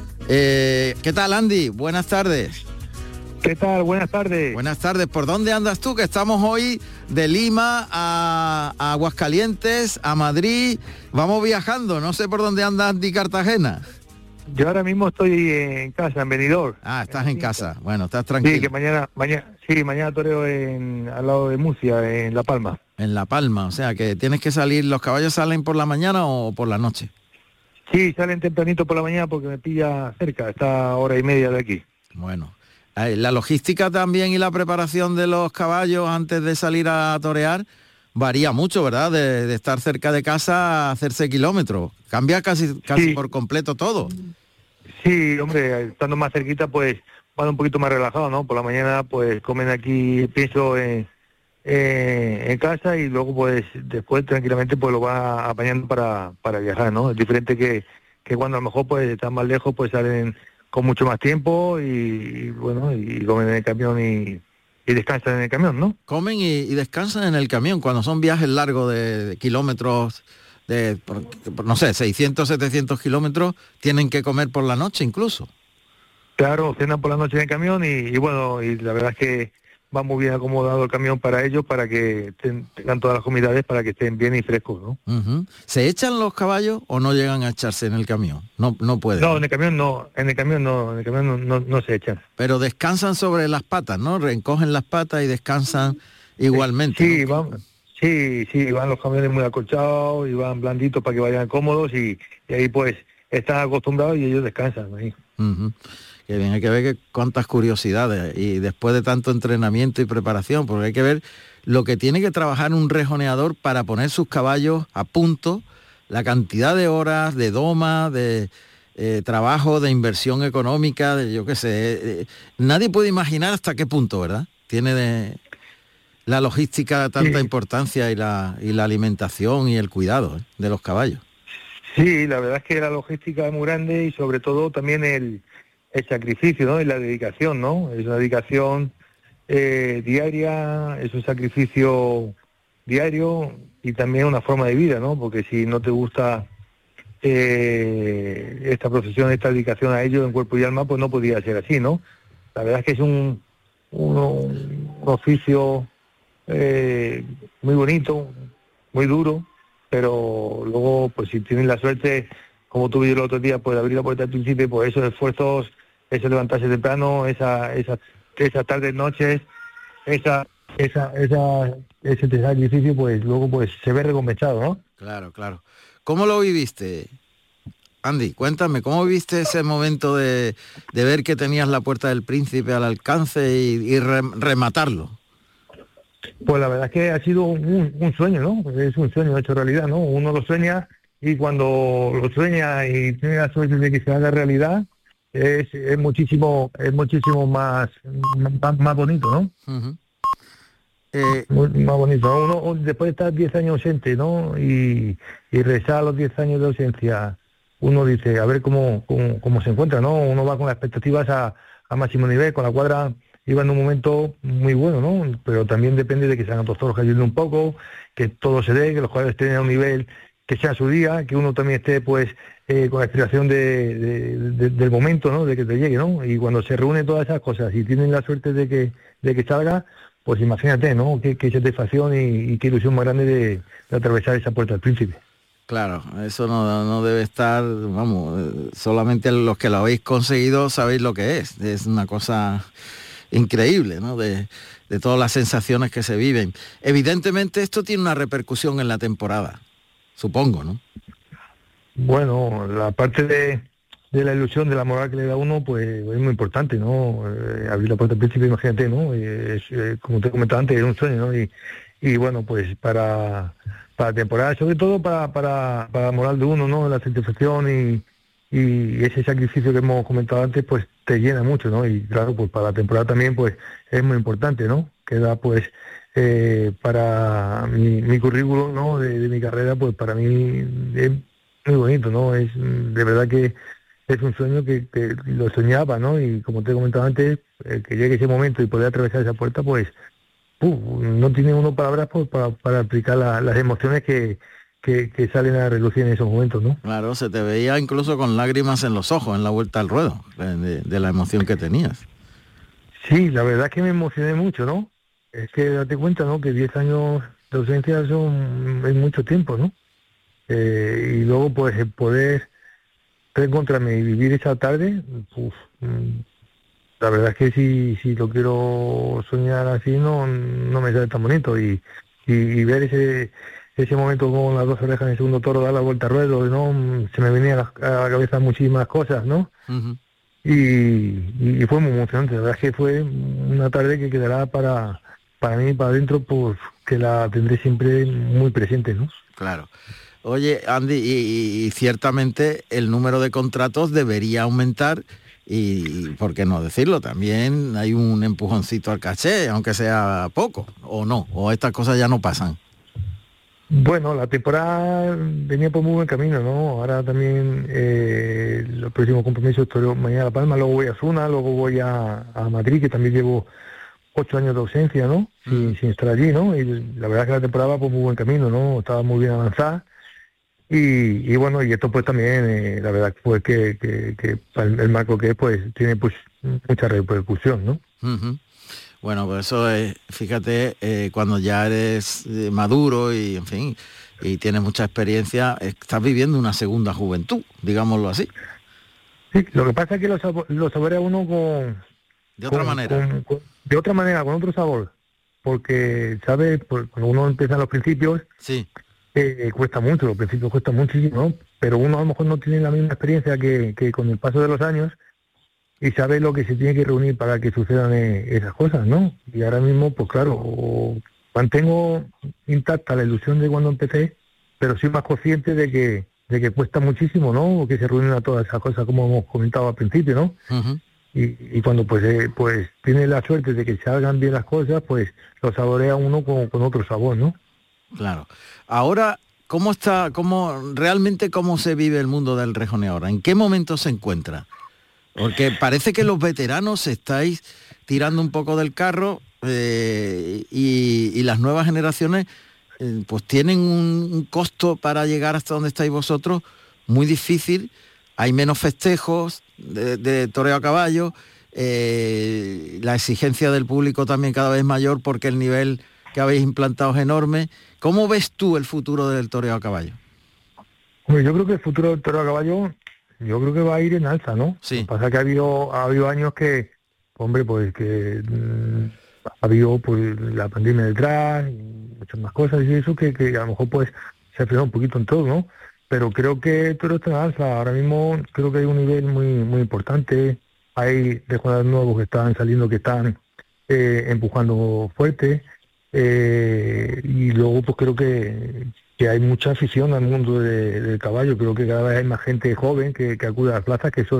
[SPEAKER 7] Eh, ¿Qué tal, Andy? Buenas tardes.
[SPEAKER 13] ¿Qué tal? Buenas tardes.
[SPEAKER 7] Buenas tardes. ¿Por dónde andas tú? Que estamos hoy de Lima a, a Aguascalientes, a Madrid. Vamos viajando. No sé por dónde anda Andy Cartagena.
[SPEAKER 13] Yo ahora mismo estoy en casa, en Benidorm.
[SPEAKER 7] Ah, estás en casa. Bueno, estás tranquilo.
[SPEAKER 13] Sí, que mañana, mañana, sí, mañana toreo en, al lado de Murcia, en La Palma.
[SPEAKER 7] En La Palma, o sea que tienes que salir. ¿Los caballos salen por la mañana o por la noche?
[SPEAKER 13] Sí, salen tempranito por la mañana porque me pilla cerca, está a hora y media de aquí.
[SPEAKER 7] Bueno. La logística también y la preparación de los caballos antes de salir a torear varía mucho, ¿verdad? De, de estar cerca de casa a hacerse kilómetros. Cambia casi casi sí. por completo todo.
[SPEAKER 13] Sí, hombre, estando más cerquita pues van un poquito más relajados, ¿no? Por la mañana pues comen aquí, pienso en, eh, en casa y luego pues después tranquilamente pues lo va apañando para, para viajar, ¿no? Es diferente que, que cuando a lo mejor pues están más lejos pues salen con mucho más tiempo y, y bueno, y comen en el camión y, y descansan en el camión, ¿no?
[SPEAKER 7] Comen y, y descansan en el camión cuando son viajes largos de, de kilómetros, de, por, por, no sé, seiscientos, setecientos kilómetros, tienen que comer por la noche incluso.
[SPEAKER 13] Claro, cenan por la noche en el camión y, y bueno, y la verdad es que va muy bien acomodado el camión para ellos, para que ten, tengan todas las comunidades, para que estén bien y frescos, ¿no?
[SPEAKER 7] Uh-huh. ¿Se echan los caballos o no llegan a echarse en el camión? No, no pueden.
[SPEAKER 13] No, en el camión no, en el camión no, en el camión no, no, no se echan.
[SPEAKER 7] Pero descansan sobre las patas, ¿no? Reencogen las patas y descansan igualmente.
[SPEAKER 13] Sí,
[SPEAKER 7] ¿no?
[SPEAKER 13] van, sí, sí, van los camiones muy acolchados y van blanditos para que vayan cómodos y, y ahí pues están acostumbrados y ellos descansan ahí.
[SPEAKER 7] Uh-huh. Que bien, hay que ver que cuántas curiosidades y después de tanto entrenamiento y preparación, porque hay que ver lo que tiene que trabajar un rejoneador para poner sus caballos a punto, la cantidad de horas, de doma, de eh, trabajo, de inversión económica, de yo qué sé. Eh, nadie puede imaginar hasta qué punto, ¿verdad? Tiene de la logística tanta sí. importancia y la, y la alimentación y el cuidado ¿eh? de los caballos.
[SPEAKER 13] Sí, la verdad es que la logística es muy grande y sobre todo también el el sacrificio, ¿no? Y la dedicación, ¿no? Es una dedicación eh, diaria, es un sacrificio diario y también una forma de vida, ¿no? Porque si no te gusta eh, esta profesión, esta dedicación a ello en cuerpo y alma, pues no podría ser así, ¿no? La verdad es que es un, un, un oficio eh, muy bonito, muy duro, pero luego, pues si tienes la suerte, como tuve yo el otro día, pues de abrir la puerta al Príncipe, pues esos esfuerzos, ese levantarse temprano, esa, esa, esas tardes, noches, esa, esa, esa, ese sacrificio, pues luego pues se ve recompensado, ¿no?
[SPEAKER 7] Claro, claro. ¿Cómo lo viviste, Andy? Cuéntame, ¿cómo viviste ese momento de, de ver que tenías la puerta del Príncipe al alcance y, y re, rematarlo?
[SPEAKER 13] Pues la verdad es que ha sido un, un sueño, ¿no? Es un sueño hecho realidad, ¿no? Uno lo sueña y cuando lo sueña y tiene la suerte de que se haga realidad, es, es muchísimo, es muchísimo más, más, más bonito, ¿no?
[SPEAKER 7] Uh-huh. Eh,
[SPEAKER 13] Muy, más bonito, ¿no? Uno después de estar diez años ausente, ¿no? Y, y regresar a los diez años de ausencia, uno dice, a ver cómo, cómo, cómo se encuentra, ¿no? Uno va con las expectativas a, a máximo nivel, con la cuadra iba en un momento muy bueno, ¿no? Pero también depende de que sean los toros cayendo un poco, que todo se dé, que los jugadores estén a un nivel que sea su día, que uno también esté, pues, eh, con la inspiración de, de, de, del momento, ¿no? De que te llegue, ¿no? Y cuando se reúnen todas esas cosas y tienen la suerte de que, de que salga, pues imagínate, ¿no? Qué, qué satisfacción y, y qué ilusión más grande de, de atravesar esa puerta del Príncipe.
[SPEAKER 7] Claro, eso no, no debe estar, vamos, solamente los que lo habéis conseguido sabéis lo que es. Es una cosa increíble, ¿no? De, de todas las sensaciones que se viven. Evidentemente esto tiene una repercusión en la temporada, supongo, ¿no?
[SPEAKER 13] Bueno, la parte de, de la ilusión, de la moral que le da uno, pues es muy importante, ¿no? Eh, abrir la puerta del Príncipe, imagínate, ¿no? Y es, eh, como te comentaba antes, es un sueño, ¿no? Y, y bueno, pues para, para temporada, sobre todo para, para, para la moral de uno, ¿no? La satisfacción y, y ese sacrificio que hemos comentado antes, pues te llena mucho, ¿no? Y claro, pues para la temporada también, pues es muy importante, ¿no? Queda, pues, eh, para mi, mi currículum, ¿no? De, de mi carrera, pues para mí es muy bonito, ¿no? Es de verdad que es un sueño que, que lo soñaba, ¿no? Y como te he comentado antes, eh, que llegue ese momento y poder atravesar esa puerta, pues uh, no tiene uno palabras pues, para, para aplicar la, las emociones que, que, que salen a relucir en esos momentos, ¿no?
[SPEAKER 7] Claro, se te veía incluso con lágrimas en los ojos en la vuelta al ruedo, de, de la emoción que tenías.
[SPEAKER 13] Sí, la verdad es que me emocioné mucho, ¿no? Es que date cuenta, ¿no? Que diez años de ausencia son es mucho tiempo, ¿no? Eh, y luego, pues, el poder reencontrarme y vivir esa tarde, uf, la verdad es que si, si lo quiero soñar así, no, no me sale tan bonito. Y, y, y ver ese ese momento con las dos orejas en el segundo toro, dar la vuelta al ruedo, ¿no? Se me venían a la, a la cabeza muchísimas cosas, ¿no?
[SPEAKER 7] Uh-huh.
[SPEAKER 13] Y, y, y fue muy emocionante. La verdad es que fue una tarde que quedará para, para mí, para adentro, pues que la tendré siempre muy presente, ¿no?
[SPEAKER 7] Claro. Oye, Andy, y, y ciertamente el número de contratos debería aumentar y, ¿por qué no decirlo? También hay un empujoncito al caché, aunque sea poco, o no, o estas cosas ya no pasan.
[SPEAKER 13] Bueno, la temporada venía por muy buen camino, ¿no? Ahora también eh, los próximos compromisos, estoy mañana a La Palma, luego voy a Zuna, luego voy a, a Madrid, que también llevo ocho años de ausencia, ¿no? Sin, mm. sin estar allí, ¿no? Y la verdad es que la temporada va por muy buen camino, ¿no? Estaba muy bien avanzada. Y, y bueno, y esto pues también, eh, la verdad pues que, que, que el, el marco que es, pues tiene pues mucha repercusión, ¿no?
[SPEAKER 7] Uh-huh. Bueno, pues eso es, fíjate, eh, cuando ya eres eh, maduro y, en fin, y tienes mucha experiencia, estás viviendo una segunda juventud, digámoslo así.
[SPEAKER 13] Sí, lo que pasa es que lo, sabo- lo saborea uno con...
[SPEAKER 7] De otra
[SPEAKER 13] con,
[SPEAKER 7] manera.
[SPEAKER 13] Con, con, de otra manera, con otro sabor. Porque, ¿sabes? Pues, cuando uno empieza en los principios...
[SPEAKER 7] Sí.
[SPEAKER 13] Eh, cuesta mucho, los principios cuesta muchísimo, ¿no? Pero uno a lo mejor no tiene la misma experiencia que, que con el paso de los años y sabe lo que se tiene que reunir para que sucedan eh, esas cosas, ¿no? Y ahora mismo, pues claro, mantengo intacta la ilusión de cuando empecé, pero soy más consciente de que de que cuesta muchísimo, ¿no? Que se reúnen a todas esas cosas como hemos comentado al principio, ¿no?
[SPEAKER 7] Uh-huh.
[SPEAKER 13] Y, y cuando pues eh, pues tiene la suerte de que salgan bien las cosas, pues lo saborea uno con, con otro sabor, ¿no?
[SPEAKER 7] Claro. Ahora, ¿cómo está, cómo realmente cómo se vive el mundo del rejoneo ahora? ¿En qué momento se encuentra? Porque parece que los veteranos estáis tirando un poco del carro eh, y, y las nuevas generaciones eh, pues tienen un, un costo para llegar hasta donde estáis vosotros muy difícil. Hay menos festejos de, de toreo a caballo, eh, la exigencia del público también cada vez mayor porque el nivel que habéis implantado es enorme. ¿Cómo ves tú el futuro del toreo a caballo?
[SPEAKER 13] Bueno, yo creo que el futuro del toreo a caballo, yo creo que va a ir en alza, ¿no?
[SPEAKER 7] Sí.
[SPEAKER 13] Lo que pasa es que ha habido, ha habido años que, hombre, pues que mmm, ha habido pues, la pandemia detrás, y muchas más cosas y eso que, que a lo mejor pues se ha frenado un poquito en todo, ¿no? Pero creo que el toreo está en alza. Ahora mismo creo que hay un nivel muy muy importante. Hay rejonadores nuevos que están saliendo, que están eh, empujando fuerte. Eh, y luego pues creo que, que hay mucha afición al mundo de, del caballo. Creo que cada vez hay más gente joven que, que acude a las plazas, que eso es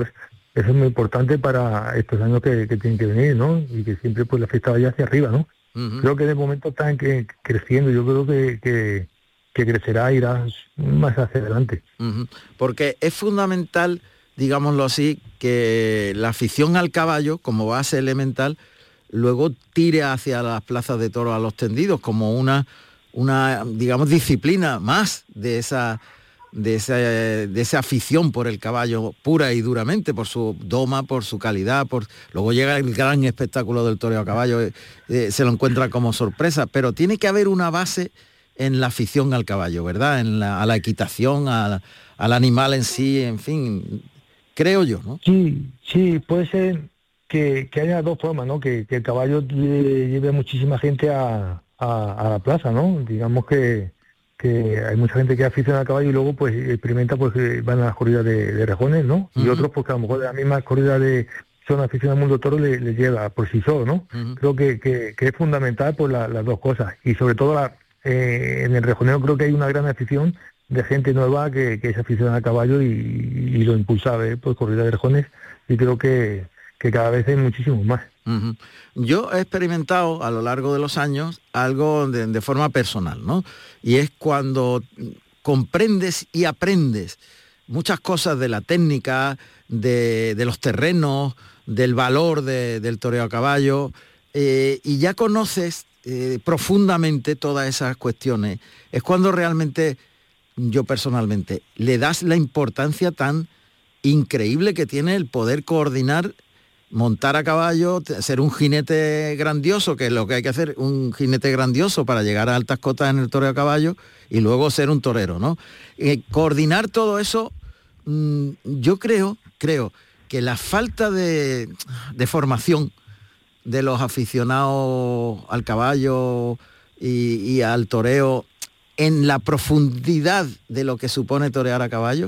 [SPEAKER 13] eso es muy importante para estos años que, que tienen que venir, ¿no? Y que siempre pues la fiesta vaya hacia arriba, ¿no? Uh-huh. Creo que de momento están que, creciendo, yo creo que, que, que crecerá, irá más hacia adelante.
[SPEAKER 7] Uh-huh. Porque es fundamental, digámoslo así, que la afición al caballo, como base elemental, luego tire hacia las plazas de toros a los tendidos, como una, una digamos, disciplina más de esa... De esa, de esa afición por el caballo pura y duramente, por su doma, por su calidad, por luego llega el gran espectáculo del toreo a caballo, eh, eh, se lo encuentra como sorpresa, pero tiene que haber una base en la afición al caballo, ¿verdad? En la, a la equitación, a, al animal en sí, en fin, creo yo, ¿no?
[SPEAKER 13] Sí, sí, puede ser que, que haya dos formas, ¿no? Que, que el caballo lleve a muchísima gente a, a, a la plaza, ¿no? Digamos que que hay mucha gente que aficiona al caballo y luego pues experimenta, pues van a las corridas de, de rejones, ¿no? Uh-huh. Y otros pues que a lo mejor de la misma corrida de son aficionados al mundo toro le, le llega por sí solo, ¿no? Uh-huh. Creo que, que, que es fundamental pues la, las dos cosas, y sobre todo la, eh, en el rejoneo creo que hay una gran afición de gente nueva que, que es aficionada al caballo y, y lo impulsa a ver pues corridas de rejones, y creo que, que cada vez hay muchísimos más.
[SPEAKER 7] Uh-huh. Yo he experimentado a lo largo de los años algo de, de forma personal, ¿no? Y es cuando comprendes y aprendes muchas cosas de la técnica, de, de los terrenos, del valor de, del toreo a caballo, eh, y ya conoces eh, profundamente todas esas cuestiones. Es cuando realmente, yo personalmente, le das la importancia tan increíble que tiene el poder coordinar, montar a caballo, ser un jinete grandioso, que es lo que hay que hacer, un jinete grandioso para llegar a altas cotas en el toreo a caballo, y luego ser un torero, ¿no? Eh, coordinar todo eso, mmm, yo creo, creo que la falta de, de formación de los aficionados al caballo y, y al toreo en la profundidad de lo que supone torear a caballo,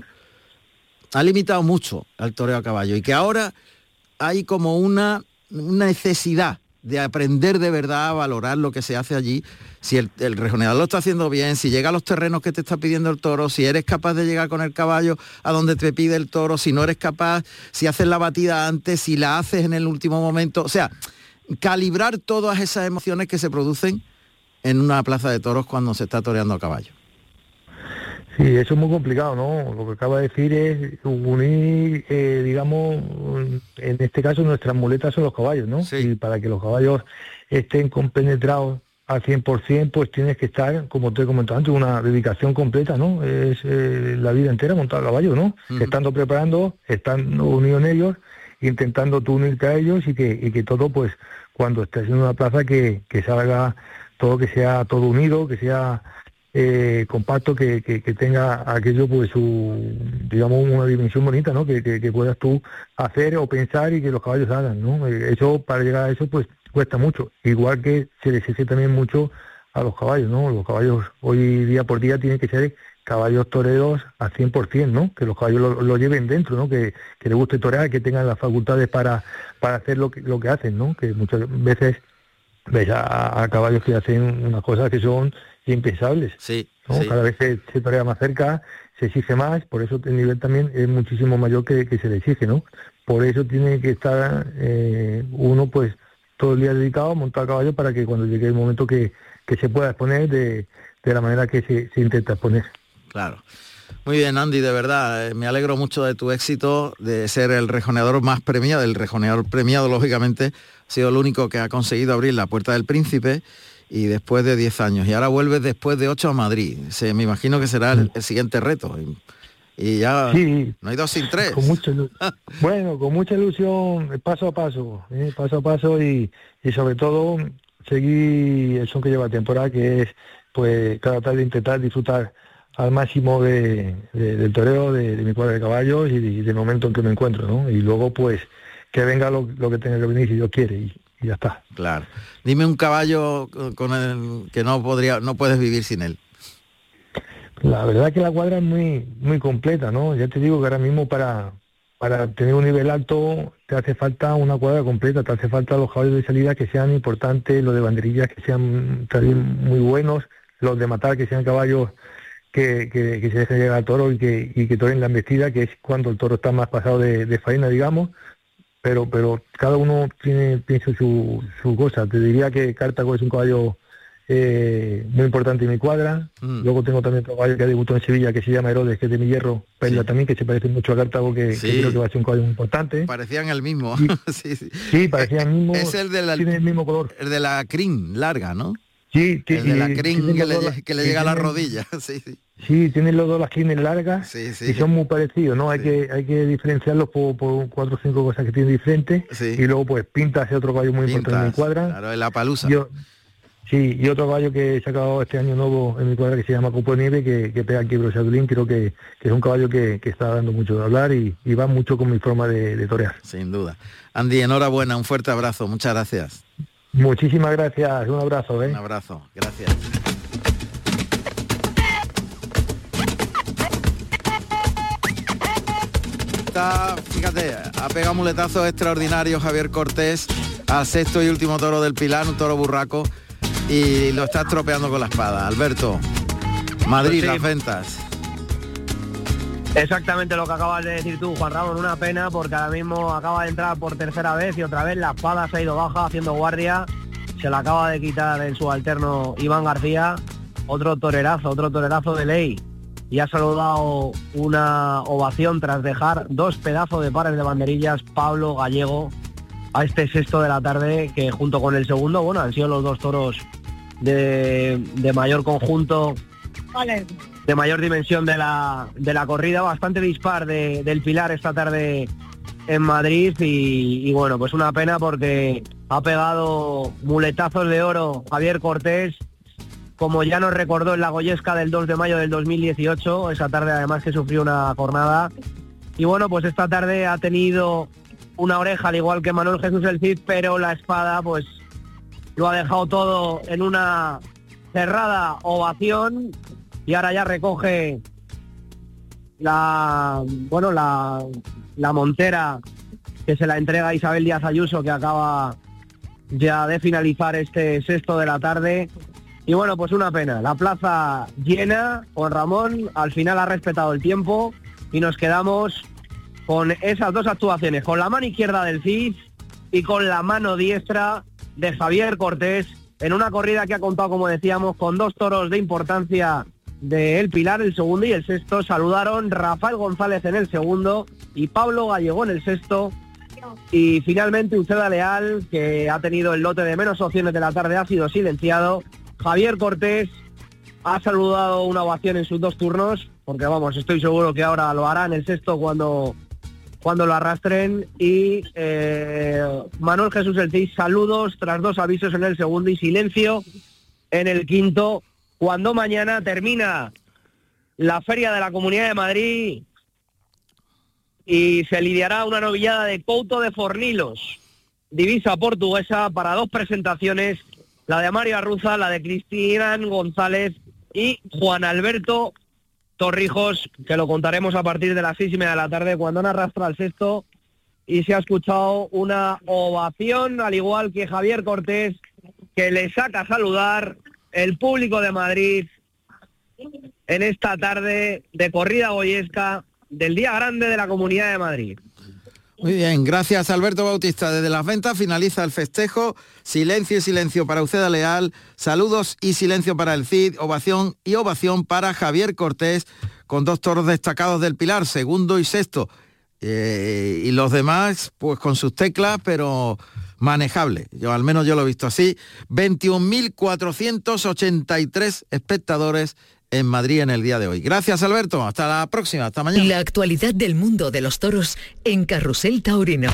[SPEAKER 7] ha limitado mucho al toreo a caballo, y que ahora hay como una, una necesidad de aprender de verdad a valorar lo que se hace allí, si el, el rejoneador lo está haciendo bien, si llega a los terrenos que te está pidiendo el toro, si eres capaz de llegar con el caballo a donde te pide el toro, si no eres capaz, si haces la batida antes, si la haces en el último momento, o sea, calibrar todas esas emociones que se producen en una plaza de toros cuando se está toreando a caballo.
[SPEAKER 13] Sí, eso es muy complicado, ¿no? Lo que acaba de decir es unir, eh, digamos, en este caso nuestras muletas son los caballos, ¿no? Sí. Y para que los caballos estén compenetrados al cien por ciento, pues tienes que estar, como te he comentado antes, una dedicación completa, ¿no? Es eh, la vida entera montar a caballo, ¿no? Uh-huh. Estando preparando, estando unido en ellos, intentando tú unirte a ellos, y que, y que todo, pues, cuando estés en una plaza, que, que salga todo, que sea todo unido, que sea... Eh, compacto, que, que, que tenga aquello, pues su, digamos, una dimensión bonita, ¿no? Que, que, que puedas tú hacer o pensar y que los caballos hagan, ¿no? Eso, para llegar a eso, pues cuesta mucho. Igual que se les exige también mucho a los caballos, ¿no? Los caballos hoy día por día tienen que ser caballos toreros al cien por ciento, ¿no? Que los caballos lo, lo lleven dentro, ¿no? Que, que les guste torear, que tengan las facultades para, para hacer lo que, lo que hacen, ¿no? Que muchas veces ves a, a caballos que hacen unas cosas que son impensables,
[SPEAKER 7] sí,
[SPEAKER 13] ¿no?
[SPEAKER 7] Sí.
[SPEAKER 13] Cada vez se, se torea más cerca, se exige más, por eso el nivel también es muchísimo mayor que, que se le exige, ¿no? Por eso tiene que estar eh, uno pues todo el día dedicado a montar a caballo, para que cuando llegue el momento que, que se pueda exponer de, de la manera que se, se intenta exponer.
[SPEAKER 7] Claro. Muy bien, Andy, de verdad, eh, me alegro mucho de tu éxito, de ser el rejoneador más premiado, el rejoneador premiado, lógicamente, ha sido el único que ha conseguido abrir la Puerta del Príncipe, y después de diez años, y ahora vuelves después de ocho a Madrid. Se, me imagino que será el, el siguiente reto, y, y ya
[SPEAKER 13] sí,
[SPEAKER 7] no hay dos sin tres.
[SPEAKER 13] Con mucha, bueno, con mucha ilusión, paso a paso, ¿eh? paso a paso, y, y sobre todo seguir el son que lleva temporada, que es pues tratar de intentar disfrutar al máximo de, de, del toreo, de, de mi cuadra de caballos y, de, y del momento en que me encuentro, ¿no? Y luego pues que venga lo, lo que tenga que venir, si Dios quiere, y, y ya está.
[SPEAKER 7] Claro. Dime un caballo con el que no podría, no puedes vivir sin él.
[SPEAKER 13] La verdad que la cuadra es muy muy completa, ¿no? Ya te digo que ahora mismo para para tener un nivel alto te hace falta una cuadra completa, te hace falta los caballos de salida que sean importantes, los de banderillas que sean también muy buenos, los de matar que sean caballos que, que, que se dejen llegar al toro y que, y que toren la embestida, que es cuando el toro está más pasado de, de faena, digamos, pero pero cada uno tiene, pienso, su, su cosa. Te diría que Cartago es un caballo eh, muy importante en mi cuadra. Mm. Luego tengo también otro caballo que debutó en Sevilla, que se llama Herodes, que es de mi hierro, Perla sí. también, que se parece mucho a Cartago, que, sí. que creo que va a ser un caballo muy importante.
[SPEAKER 7] Parecían el mismo.
[SPEAKER 13] Y,
[SPEAKER 7] sí, sí.
[SPEAKER 13] sí, parecían el mismo.
[SPEAKER 7] Es el de la,
[SPEAKER 13] tiene el mismo color.
[SPEAKER 7] El de la crin larga, ¿no?
[SPEAKER 13] Sí,
[SPEAKER 7] el de la
[SPEAKER 13] y,
[SPEAKER 7] crin que, le,
[SPEAKER 13] las,
[SPEAKER 7] que le llega a la rodilla. Sí, sí.
[SPEAKER 13] Sí, tienen los dos las crines largas
[SPEAKER 7] sí, sí.
[SPEAKER 13] y son muy parecidos, ¿no? Hay
[SPEAKER 7] sí.
[SPEAKER 13] que hay que diferenciarlos por, por cuatro o cinco cosas que tienen diferentes
[SPEAKER 7] sí.
[SPEAKER 13] y luego pues Pintas es otro caballo muy
[SPEAKER 7] Pintas,
[SPEAKER 13] importante en mi cuadra.
[SPEAKER 7] Claro, en la palusa.
[SPEAKER 13] Yo, sí, y otro caballo que he sacado este año nuevo en mi cuadra que se llama Copo de Nieve, que, que pega aquí Brosadulín, creo que, que es un caballo que, que está dando mucho de hablar y, y va mucho con mi forma de, de torear.
[SPEAKER 7] Sin duda. Andy, enhorabuena, un fuerte abrazo, muchas gracias.
[SPEAKER 13] Muchísimas gracias, un abrazo. ¿eh?
[SPEAKER 7] Un abrazo, gracias. Está, fíjate, ha pegado muletazos extraordinarios Javier Cortés al sexto y último toro del Pilar, un toro burraco, y lo está estropeando con la espada. Alberto, Madrid, pues sí. Las ventas.
[SPEAKER 11] Exactamente lo que acabas de decir tú, Juan Ramón, una pena porque ahora mismo acaba de entrar por tercera vez y otra vez la espada se ha ido baja haciendo guardia, se la acaba de quitar el subalterno Iván García, otro torerazo, otro torerazo de ley, y ha saludado una ovación tras dejar dos pedazos de pares de banderillas Pablo Gallego a este sexto de la tarde, que junto con el segundo, bueno, han sido los dos toros de, de mayor conjunto, vale. de mayor dimensión de la, de la corrida, bastante dispar de, del Pilar esta tarde en Madrid y, y bueno, pues una pena porque ha pegado muletazos de oro Javier Cortés, como ya nos recordó en la Goyesca del dos de mayo del dos mil dieciocho, esa tarde además que sufrió una jornada. Y bueno, pues esta tarde ha tenido una oreja al igual que Manuel Jesús el Cid, pero la espada pues lo ha dejado todo en una cerrada ovación y ahora ya recoge la bueno la, la montera que se la entrega a Isabel Díaz Ayuso, que acaba ya de finalizar este sexto de la tarde. Y bueno, pues una pena, la plaza llena, Juan Ramón al final ha respetado el tiempo y nos quedamos con esas dos actuaciones, con la mano izquierda del Cid y con la mano diestra de Javier Cortés, en una corrida que ha contado, como decíamos, con dos toros de importancia de El Pilar, el segundo y el sexto. Saludaron Rafael González en el segundo y Pablo Gallego en el sexto. Y finalmente Uceda Leal, que ha tenido el lote de menos opciones de la tarde, ha sido silenciado. Javier Cortés ha saludado una ovación en sus dos turnos, porque vamos, estoy seguro que ahora lo hará en el sexto cuando, cuando lo arrastren. Y eh, Manuel Jesús el Cid, saludos tras dos avisos en el segundo y silencio en el quinto, cuando mañana termina la Feria de la Comunidad de Madrid y se lidiará una novillada de Couto de Fornilos, divisa portuguesa, para dos presentaciones, la de Mario Arruza, la de Cristian González y Juan Alberto Torrijos, que lo contaremos a partir de las seis y media de la tarde, cuando han arrastrado al sexto y se ha escuchado una ovación, al igual que Javier Cortés, que le saca a saludar el público de Madrid en esta tarde de corrida goyesca del Día Grande de la Comunidad de Madrid.
[SPEAKER 7] Muy bien, gracias Alberto Bautista. Desde Las Ventas finaliza el festejo. Silencio y silencio para Uceda Leal, saludos y silencio para el Cid, ovación y ovación para Javier Cortés, con dos toros destacados del Pilar, segundo y sexto. Eh, y los demás, pues con sus teclas, pero manejable. Yo al menos yo lo he visto así. veintiún mil cuatrocientos ochenta y tres espectadores en Madrid en el día de hoy. Gracias Alberto, hasta la próxima, hasta mañana.
[SPEAKER 2] La actualidad del mundo de los toros en Carrusel Taurino.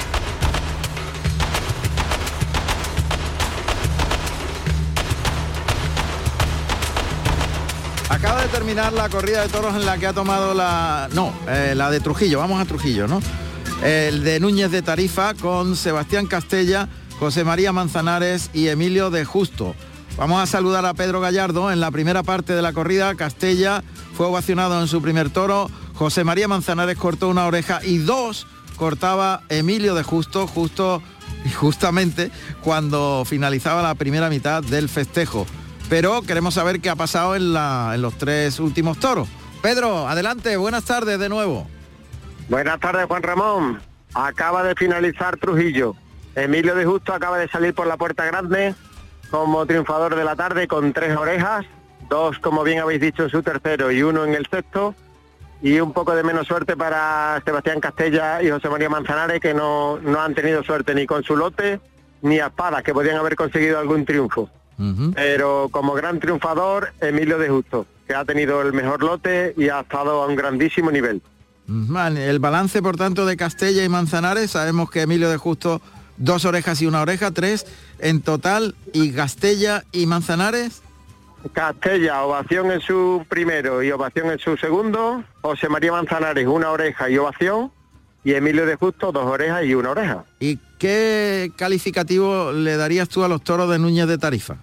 [SPEAKER 7] Acaba de terminar la corrida de toros en la que ha tomado la... No, eh, la de Trujillo, vamos a Trujillo, ¿no? El de Núñez de Tarifa con Sebastián Castella, José María Manzanares y Emilio de Justo. Vamos a saludar a Pedro Gallardo en la primera parte de la corrida. Castella fue ovacionado en su primer toro, José María Manzanares cortó una oreja y dos cortaba Emilio de Justo, justo y justamente cuando finalizaba la primera mitad del festejo. pero queremos saber qué ha pasado en, la, en los tres últimos toros. Pedro, adelante, buenas tardes de nuevo.
[SPEAKER 9] Buenas tardes, Juan Ramón. Acaba de finalizar Trujillo. Emilio de Justo acaba de salir por la puerta grande como triunfador de la tarde con tres orejas, dos, como bien habéis dicho, en su tercero y uno en el sexto, y un poco de menos suerte para Sebastián Castella y José María Manzanares, que no, no han tenido suerte ni con su lote ni a espadas, que podían haber conseguido algún triunfo. Uh-huh. Pero como gran triunfador, Emilio de Justo, que ha tenido el mejor lote y ha estado a un grandísimo nivel.
[SPEAKER 7] Vale, el balance, por tanto, de Castella y Manzanares, sabemos que Emilio de Justo, dos orejas y una oreja, tres en total, y Castella y Manzanares...
[SPEAKER 9] Castella, ovación en su primero y ovación en su segundo. José María Manzanares, una oreja y ovación. Y Emilio de Justo, dos orejas y una oreja.
[SPEAKER 7] ¿Y qué calificativo le darías tú a los toros de Núñez de Tarifa?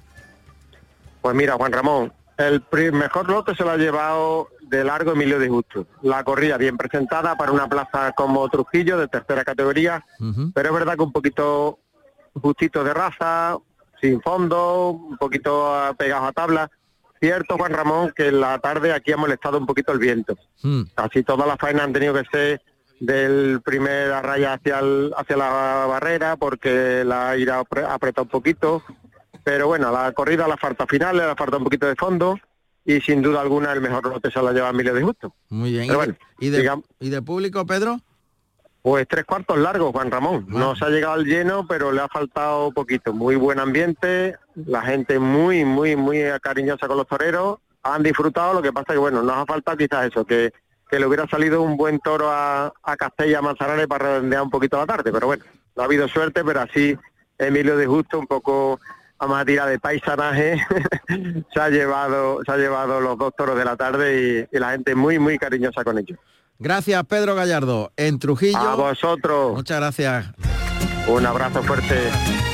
[SPEAKER 9] Pues mira, Juan Ramón, el mejor lote se lo ha llevado de largo Emilio de Justo. La corrida bien presentada para una plaza como Trujillo, de tercera categoría. Uh-huh. Pero es verdad que un poquito justito de raza, sin fondo, un poquito pegado a tabla. Cierto, Juan Ramón, que en la tarde aquí ha molestado un poquito el viento. Mm. Casi todas las faenas han tenido que ser del primer raya hacia el, hacia la barrera, porque la aire aprieta un poquito. Pero bueno, la corrida, la falta final, le falta un poquito de fondo, y sin duda alguna el mejor lote se la lleva Emilio de Justo.
[SPEAKER 7] Muy bien.
[SPEAKER 9] Pero
[SPEAKER 7] ¿Y,
[SPEAKER 9] bueno,
[SPEAKER 7] de, y, de,
[SPEAKER 9] digamos,
[SPEAKER 7] ¿Y de público, Pedro?
[SPEAKER 9] Pues tres cuartos largos, Juan Ramón. Ah. No se ha llegado al lleno, pero le ha faltado poquito. Muy buen ambiente, la gente muy, muy, muy cariñosa con los toreros. Han disfrutado, lo que pasa que, bueno, nos ha faltado quizás eso, que, que le hubiera salido un buen toro a, a Castella Manzanares para redondear un poquito la tarde. Pero bueno, no ha habido suerte, pero así Emilio de Justo, un poco a más tira de paisanaje, se ha llevado se ha llevado los dos toros de la tarde y, y la gente muy, muy cariñosa con ellos.
[SPEAKER 7] Gracias, Pedro Gallardo. En Trujillo...
[SPEAKER 9] A vosotros.
[SPEAKER 7] Muchas gracias.
[SPEAKER 9] Un abrazo fuerte.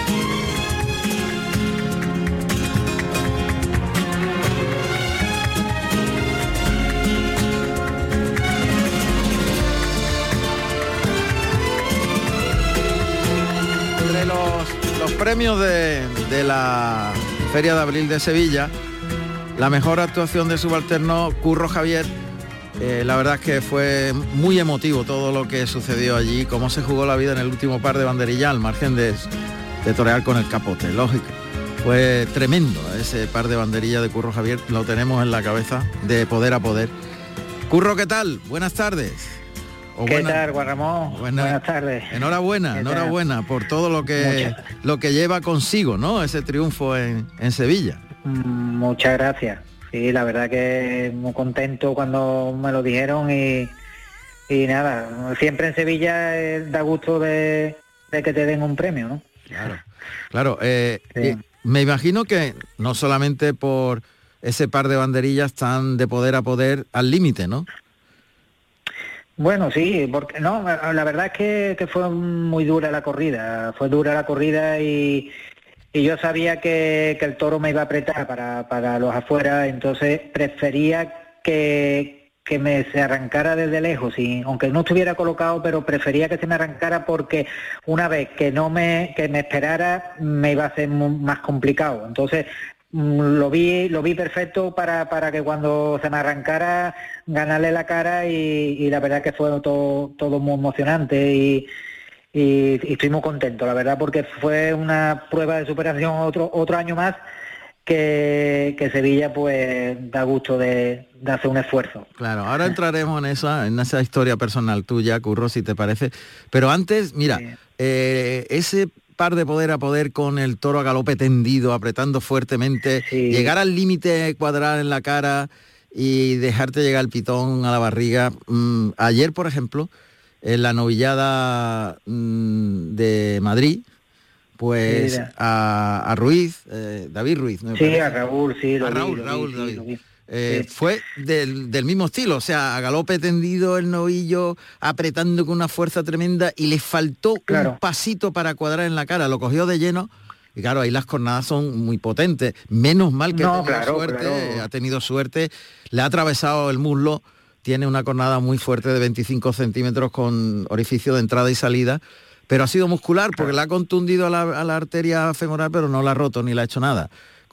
[SPEAKER 7] Entre los, los premios de, de la Feria de Abril de Sevilla, la mejor actuación de subalterno Curro Javier. Eh, la verdad es que fue muy emotivo todo lo que sucedió allí, cómo se jugó la vida en el último par de banderillas al margen de, de torear con el capote, lógico. Fue tremendo ese par de banderillas de Curro Javier, lo tenemos en la cabeza, de poder a poder. Curro, ¿qué tal? Buenas tardes.
[SPEAKER 14] O ¿Qué buena, tal, Juan Ramón? Buena, Buenas tardes.
[SPEAKER 7] Enhorabuena, enhorabuena por todo lo que, lo que lleva consigo, ¿no? Ese triunfo en, en Sevilla.
[SPEAKER 14] Muchas gracias. Sí, la verdad que muy contento cuando me lo dijeron y, y nada, siempre en Sevilla eh, da gusto de, de que te den un premio, ¿no?
[SPEAKER 7] Claro, claro. Eh, sí. eh, me imagino que no solamente por ese par de banderillas tan de poder a poder al límite, ¿no?
[SPEAKER 14] Bueno, sí, porque no, la verdad es que, que fue muy dura la corrida, fue dura la corrida y... Y yo sabía que, que el toro me iba a apretar para, para los afuera, entonces prefería que, que me se arrancara desde lejos, y, aunque no estuviera colocado, pero prefería que se me arrancara porque una vez que no me que me esperara me iba a ser muy, más complicado. Entonces lo vi lo vi perfecto para, para que cuando se me arrancara ganarle la cara y, y la verdad que fue todo, todo muy emocionante y... Y, y estoy muy contento, la verdad, porque fue una prueba de superación otro otro año más que, que Sevilla pues da gusto de, de hacer un esfuerzo.
[SPEAKER 7] Claro, ahora entraremos en esa, en esa historia personal tuya, Curro, si te parece. Pero antes, mira, sí. eh, ese par de poder a poder con el toro a galope tendido, apretando fuertemente, sí. Llegar al límite cuadrar en la cara y dejarte llegar el pitón a la barriga. Mm, ayer, por ejemplo, en la novillada mmm, de Madrid, pues a, a Ruiz, eh, David Ruiz. ¿no?
[SPEAKER 14] Sí, parece? a Raúl, sí. Lo
[SPEAKER 7] a Raúl,
[SPEAKER 14] vi, lo
[SPEAKER 7] Raúl,
[SPEAKER 14] vi,
[SPEAKER 7] David.
[SPEAKER 14] Sí, lo vi.
[SPEAKER 7] Eh,
[SPEAKER 14] sí.
[SPEAKER 7] Fue del, del mismo estilo, o sea, a galope tendido el novillo, apretando con una fuerza tremenda y le faltó claro. un pasito para cuadrar en la cara, lo cogió de lleno. Y claro, ahí las cornadas son muy potentes. Menos mal que
[SPEAKER 14] no,
[SPEAKER 7] ha tenido
[SPEAKER 14] claro,
[SPEAKER 7] suerte,
[SPEAKER 14] claro.
[SPEAKER 7] ha tenido suerte, le ha atravesado el muslo. Tiene una cornada muy fuerte de veinticinco centímetros con orificio de entrada y salida, pero ha sido muscular porque le ha contundido a la, a la arteria femoral, pero no la ha roto ni le ha hecho nada.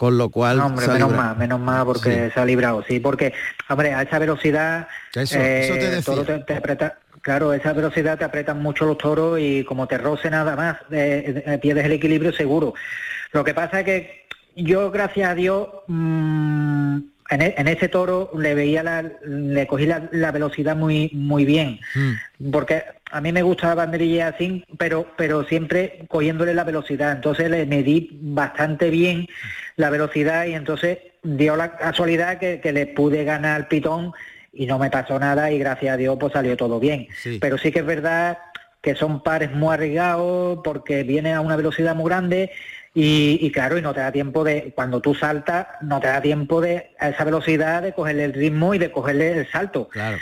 [SPEAKER 7] con lo cual...
[SPEAKER 14] No, hombre, menos mal, menos mal porque sí. se ha librado, sí, porque, hombre, a esa velocidad...
[SPEAKER 7] Eso, eh, eso te decía.
[SPEAKER 14] Todo te, te aprieta, claro, esa velocidad te aprietan mucho los toros y como te roce nada más, eh, eh, pierdes el equilibrio seguro. Lo que pasa es que yo, gracias a Dios, mmm, en, e, en ese toro le veía la, le cogí la, la velocidad muy muy bien, mm. porque a mí me gusta la banderilla así, pero pero siempre cogiéndole la velocidad, entonces le medí bastante bien la velocidad y entonces dio la casualidad que, que le pude ganar al pitón y no me pasó nada y gracias a Dios pues salió todo bien. Sí. Pero sí que es verdad que son pares muy arriesgados porque viene a una velocidad muy grande. Y, y claro, y no te da tiempo de, cuando tú saltas, no te da tiempo de, a esa velocidad, de cogerle el ritmo y de cogerle el salto.
[SPEAKER 7] Claro.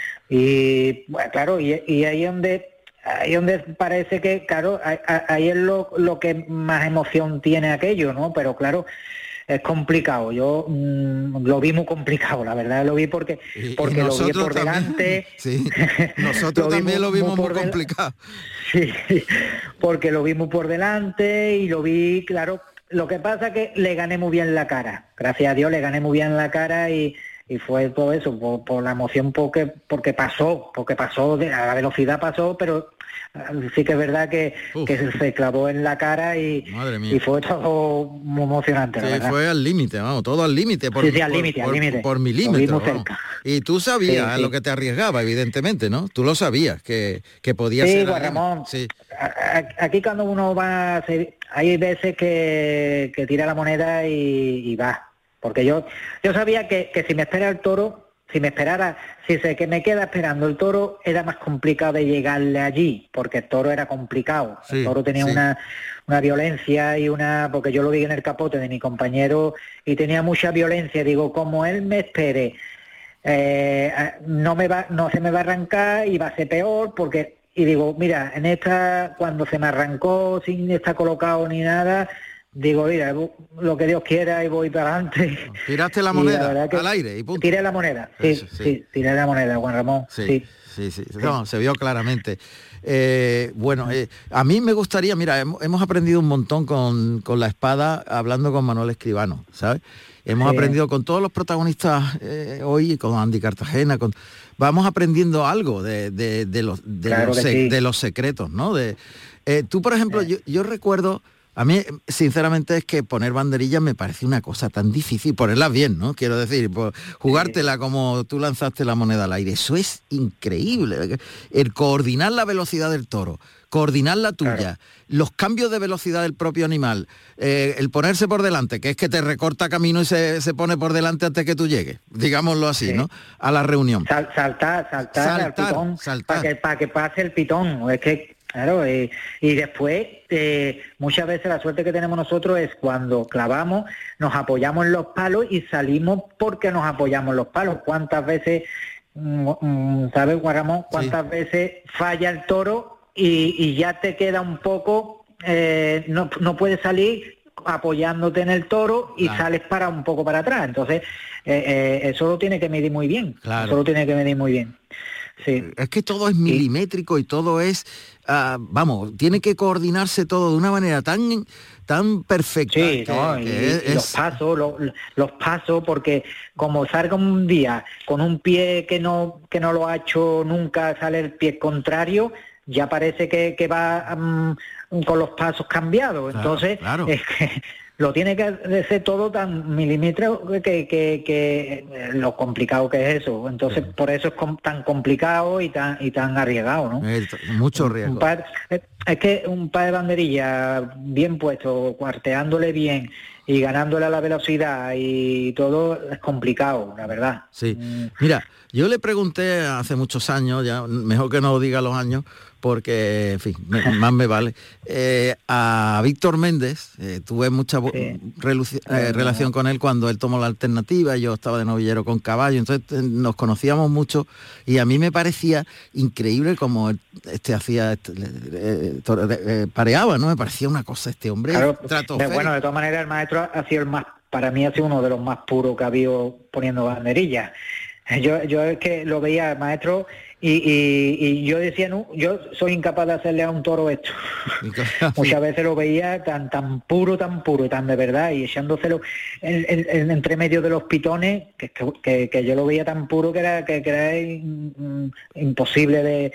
[SPEAKER 14] Y bueno, claro, y, y ahí donde, ahí donde parece que, claro, ahí, ahí es lo, lo que más emoción tiene aquello, ¿no? Pero claro, es complicado. Yo mmm, lo vi muy complicado, la verdad lo vi porque porque
[SPEAKER 7] y
[SPEAKER 14] lo vi por
[SPEAKER 7] también,
[SPEAKER 14] delante.
[SPEAKER 7] Sí, nosotros lo también lo vimos muy, muy complicado.
[SPEAKER 14] Sí, porque lo vi muy por delante y lo vi, claro, lo que pasa es que le gané muy bien la cara. Gracias a Dios le gané muy bien la cara y, y fue todo eso, por, por la emoción porque porque pasó, porque pasó, de, a la velocidad pasó, pero sí que es verdad que, que se clavó en la cara y, y fue todo muy emocionante.
[SPEAKER 7] Sí,
[SPEAKER 14] la verdad.
[SPEAKER 7] Fue al límite, vamos, todo al límite. Por,
[SPEAKER 14] sí, sí, al
[SPEAKER 7] por,
[SPEAKER 14] límite,
[SPEAKER 7] por,
[SPEAKER 14] al límite.
[SPEAKER 7] Por, por milímetros.
[SPEAKER 14] cerca.
[SPEAKER 7] Y tú sabías
[SPEAKER 14] sí, sí.
[SPEAKER 7] lo que te arriesgaba, evidentemente, ¿no? Tú lo sabías, que, que podía
[SPEAKER 14] sí,
[SPEAKER 7] ser...
[SPEAKER 14] Juan Ramón,
[SPEAKER 7] sí,
[SPEAKER 14] aquí cuando uno va, hay veces que, que tira la moneda y, y va. Porque yo yo sabía que, que si me espera el toro... Si me esperara, si sé que me queda esperando el toro, era más complicado de llegarle allí, porque el toro era complicado. Sí, el toro tenía sí. una, una violencia y una... Porque yo lo vi en el capote de mi compañero y tenía mucha violencia. Digo, como él me espere, eh, no me va, no se me va a arrancar y va a ser peor, porque... Y digo, mira, en esta, cuando se me arrancó sin estar colocado ni nada... Digo, mira, lo que Dios quiera y voy para adelante.
[SPEAKER 7] ¿Tiraste la moneda la al aire y punto?
[SPEAKER 14] Tiré la moneda, sí, Eso, sí. sí, tiré la moneda, Juan Ramón.
[SPEAKER 7] Sí,
[SPEAKER 14] sí,
[SPEAKER 7] sí, sí. sí. No, se vio claramente. Eh, bueno, eh, a mí me gustaría, mira, hemos, hemos aprendido un montón con, con la espada hablando con Manuel Escribano, ¿sabes? Hemos sí. aprendido con todos los protagonistas eh, hoy, con Andy Cartagena, con... vamos aprendiendo algo de, de, de, los, de, claro los, se, sí. de los secretos, ¿no? De, eh, tú, por ejemplo, sí. yo, yo recuerdo... A mí, sinceramente, es que poner banderillas me parece una cosa tan difícil, ponerlas bien, ¿no? Quiero decir, pues, jugártela como tú lanzaste la moneda al aire, eso es increíble. El coordinar la velocidad del toro, coordinar la tuya, claro. los cambios de velocidad del propio animal, eh, el ponerse por delante, que es que te recorta camino y se, se pone por delante antes que tú llegues, digámoslo así, sí. ¿no? A la reunión.
[SPEAKER 14] Sal, saltar, saltar, saltar al pitón, saltar. Para que, para que pase el pitón, es que... Claro, eh, y después eh, muchas veces la suerte que tenemos nosotros es cuando clavamos, nos apoyamos en los palos y salimos porque nos apoyamos en los palos. ¿Cuántas veces, mm, ¿sabes, Juan Ramón? ¿Cuántas sí. veces falla el toro y, y ya te queda un poco, eh, no, no puedes salir apoyándote en el toro y claro. sales para un poco para atrás? Entonces, eh, eh, eso lo tiene que medir muy bien. Claro. Eso lo tiene que medir muy bien. Sí.
[SPEAKER 7] Es que todo es milimétrico y todo es, uh, vamos, tiene que coordinarse todo de una manera tan tan perfecta.
[SPEAKER 14] Sí,
[SPEAKER 7] que,
[SPEAKER 14] no,
[SPEAKER 7] que
[SPEAKER 14] y,
[SPEAKER 7] es,
[SPEAKER 14] y los pasos, los, los pasos, porque como salga un día con un pie que no que no lo ha hecho nunca, sale el pie contrario, ya parece que, que va um, con los pasos cambiados. Claro, Entonces, claro. es que lo tiene que ser todo tan milímetro que, que, que, que lo complicado que es eso. Entonces, sí. por eso es com- tan complicado y tan y tan arriesgado, ¿no?
[SPEAKER 7] Es, mucho riesgo.
[SPEAKER 14] Un par, es, es que un par de banderillas bien puesto, cuarteándole bien y ganándole a la velocidad y todo es complicado, la verdad.
[SPEAKER 7] Sí. Mm. Mira, yo le pregunté hace muchos años, ya mejor que no diga los años, porque, en fin, me, más me vale, eh, a Víctor Méndez, eh, tuve mucha sí. reluci- eh, relación con él cuando él tomó la alternativa, yo estaba de novillero con caballo, entonces eh, nos conocíamos mucho y a mí me parecía increíble como este hacía, este, eh, eh, pareaba, ¿no? Me parecía una cosa este hombre.
[SPEAKER 14] Claro, de, bueno, de todas maneras el maestro ha sido el más, para mí ha sido uno de los más puros que ha habido poniendo banderillas. Yo, yo es que lo veía, maestro, y, y, y yo decía, no, yo soy incapaz de hacerle a un toro esto. Muchas veces lo veía tan tan puro, tan puro, tan de verdad, y echándoselo en, en, en entre medio de los pitones, que, que, que yo lo veía tan puro que era, que, que era in, imposible de,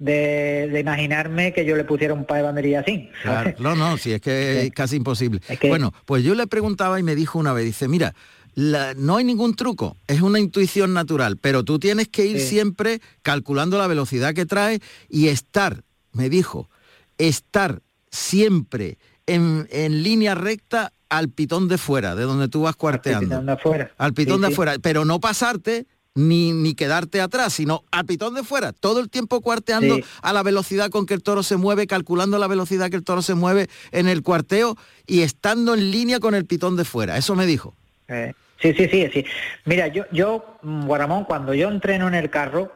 [SPEAKER 14] de, de imaginarme que yo le pusiera un par de banderillas así.
[SPEAKER 7] Claro, no, no, sí, es que sí. Es casi imposible. Es que... Bueno, pues yo le preguntaba y me dijo una vez, dice, mira, La, no hay ningún truco, es una intuición natural, pero tú tienes que ir sí. siempre calculando la velocidad que trae y estar, me dijo, estar siempre en, en línea recta al pitón de fuera, de donde tú vas cuarteando.
[SPEAKER 14] Al pitón de afuera.
[SPEAKER 7] Al pitón
[SPEAKER 14] sí,
[SPEAKER 7] de
[SPEAKER 14] sí.
[SPEAKER 7] afuera, pero no pasarte ni, ni quedarte atrás, sino al pitón de fuera, todo el tiempo cuarteando sí. a la velocidad con que el toro se mueve, calculando la velocidad que el toro se mueve en el cuarteo y estando en línea con el pitón de fuera, eso me dijo.
[SPEAKER 14] Eh. Sí, sí, sí, sí. Mira, yo, yo, Guaramón, cuando yo entreno en el carro,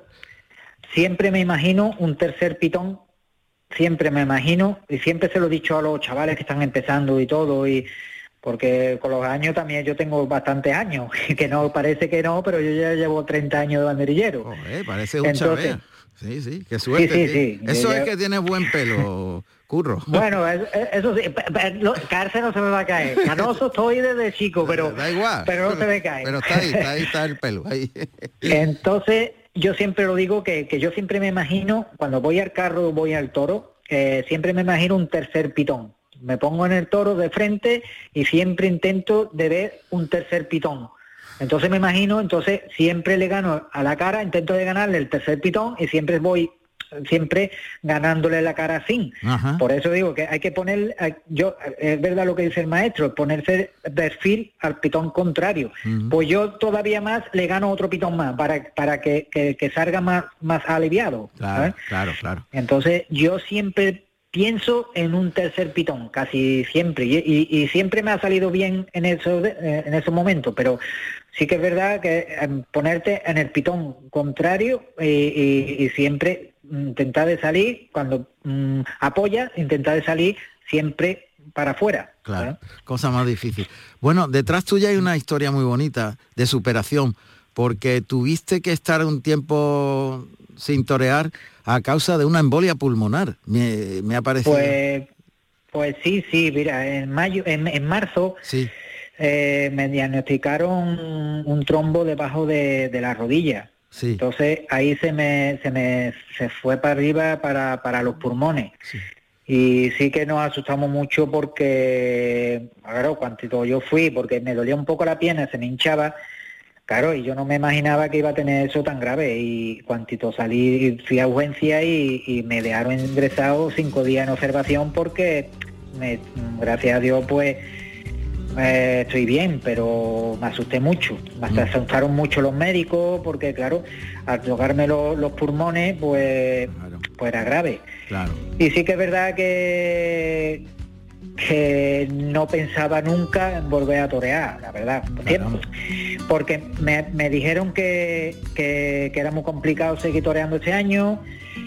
[SPEAKER 14] siempre me imagino un tercer pitón, siempre me imagino, y siempre se lo he dicho a los chavales que están empezando y todo, y porque con los años también yo tengo bastantes años, que no parece que no, pero yo ya llevo treinta años de banderillero.
[SPEAKER 7] Joder, parece un chavea. Sí, sí, qué suerte.
[SPEAKER 14] Sí, sí, sí.
[SPEAKER 7] Eso
[SPEAKER 14] yo,
[SPEAKER 7] es que tiene buen pelo, Curro.
[SPEAKER 14] Bueno, eso sí, caerse no se me va a caer. Canoso estoy desde chico, pero
[SPEAKER 7] da igual.
[SPEAKER 14] Pero no se me cae.
[SPEAKER 7] Pero está ahí, está ahí, está el pelo. Ahí.
[SPEAKER 14] Entonces, yo siempre lo digo que, que yo siempre me imagino, cuando voy al carro, voy al toro, eh, siempre me imagino un tercer pitón. Me pongo en el toro de frente y siempre intento de ver un tercer pitón. Entonces me imagino, entonces siempre le gano a la cara, intento de ganarle el tercer pitón y siempre voy, siempre ganándole la cara así. Ajá. Por eso digo que hay que poner, yo es verdad lo que dice el maestro, ponerse perfil al pitón contrario. Uh-huh. Pues yo todavía más le gano otro pitón más para, para que, que, que salga más, más aliviado.
[SPEAKER 7] Claro,
[SPEAKER 14] ¿sabes?
[SPEAKER 7] claro, claro.
[SPEAKER 14] Entonces yo siempre pienso en un tercer pitón, casi siempre, y, y, y siempre me ha salido bien en esos, en esos momentos, pero sí que es verdad que eh, ponerte en el pitón contrario y, y, y siempre intentar de salir, cuando mm, apoya, intentar de salir siempre para afuera.
[SPEAKER 7] Claro, ¿eh? Cosa más difícil. Bueno, detrás tuya hay una historia muy bonita de superación, porque tuviste que estar un tiempo sin torear a causa de una embolia pulmonar, me, me ha parecido.
[SPEAKER 14] Pues, pues sí, sí, mira, en mayo, en, en marzo
[SPEAKER 7] sí.
[SPEAKER 14] eh, me diagnosticaron un trombo debajo de, de la rodilla.
[SPEAKER 7] Sí.
[SPEAKER 14] Entonces ahí se me, se me se fue para arriba para, para los pulmones. Sí. Y sí que nos asustamos mucho porque, claro, cuando yo fui, porque me dolía un poco la pierna, se me hinchaba. Claro, y yo no me imaginaba que iba a tener eso tan grave, y cuantito salí, fui a urgencia y, y me dejaron ingresado cinco días en observación porque, me, gracias a Dios, pues eh, estoy bien, pero me asusté mucho, me asustaron mucho los médicos porque, claro, al tocarme lo, los pulmones, pues, claro. pues era grave.
[SPEAKER 7] Claro.
[SPEAKER 14] Y sí que es verdad que... que no pensaba nunca en volver a torear, la verdad. Claro. Porque me, me dijeron que, que, que era muy complicado seguir toreando este año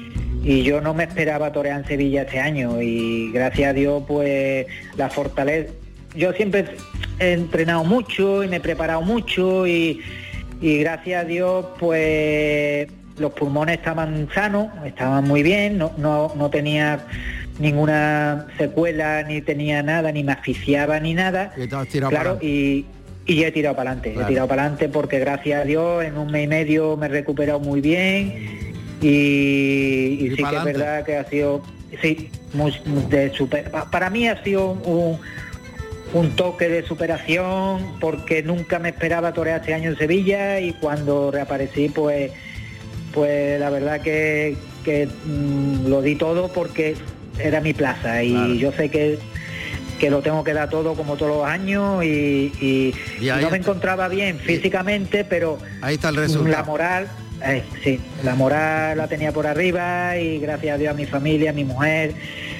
[SPEAKER 14] y yo no me esperaba torear en Sevilla este año, y gracias a Dios pues la fortaleza, yo siempre he entrenado mucho y me he preparado mucho y, y gracias a Dios pues los pulmones estaban sanos, estaban muy bien, no, no, no tenía ninguna secuela, ni tenía nada, ni me asfixiaba ni nada.
[SPEAKER 7] Y tirado
[SPEAKER 14] claro,
[SPEAKER 7] para
[SPEAKER 14] y, y yo he tirado para adelante, claro. he tirado para adelante porque gracias a Dios en un mes y medio me he recuperado muy bien y, y, y sí que adelante. Es verdad que ha sido, sí, muy, de super, para mí ha sido un, un toque de superación porque nunca me esperaba torear este año en Sevilla y cuando reaparecí pues, pues la verdad que, que mmm, lo di todo porque era mi plaza y claro. yo sé que que lo tengo que dar todo como todos los años y, y, y, y no me encontraba bien físicamente, pero
[SPEAKER 7] ahí está el resultado.
[SPEAKER 14] La moral, eh, sí, la moral la tenía por arriba y gracias a Dios a mi familia, a mi mujer,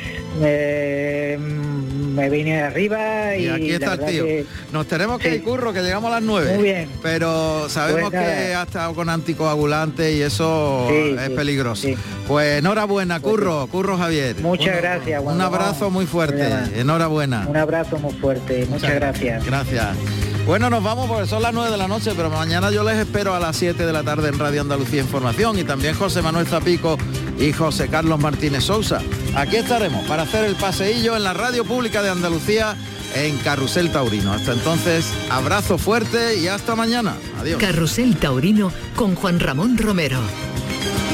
[SPEAKER 14] eh, me vine arriba y,
[SPEAKER 7] y aquí está el tío. Que... Nos tenemos que sí. ir, Curro, que llegamos a las nueve.
[SPEAKER 14] Muy bien.
[SPEAKER 7] Pero sabemos pues que ha estado con anticoagulantes y eso sí, es
[SPEAKER 14] sí,
[SPEAKER 7] peligroso.
[SPEAKER 14] Sí.
[SPEAKER 7] Pues enhorabuena, Curro,
[SPEAKER 14] pues,
[SPEAKER 7] Curro Javier.
[SPEAKER 14] Muchas
[SPEAKER 7] un,
[SPEAKER 14] gracias.
[SPEAKER 7] Un abrazo muy fuerte. Enhorabuena.
[SPEAKER 14] Un abrazo muy fuerte. Muchas, Muchas gracias.
[SPEAKER 7] Gracias. Bueno, nos vamos porque son las nueve de la noche, pero mañana yo les espero a las siete de la tarde en Radio Andalucía Información, y también José Manuel Zapico y José Carlos Martínez Sousa. Aquí estaremos para hacer el paseillo en la Radio Pública de Andalucía en Carrusel Taurino. Hasta entonces, abrazo fuerte y hasta mañana. Adiós.
[SPEAKER 2] Carrusel Taurino con Juan Ramón Romero.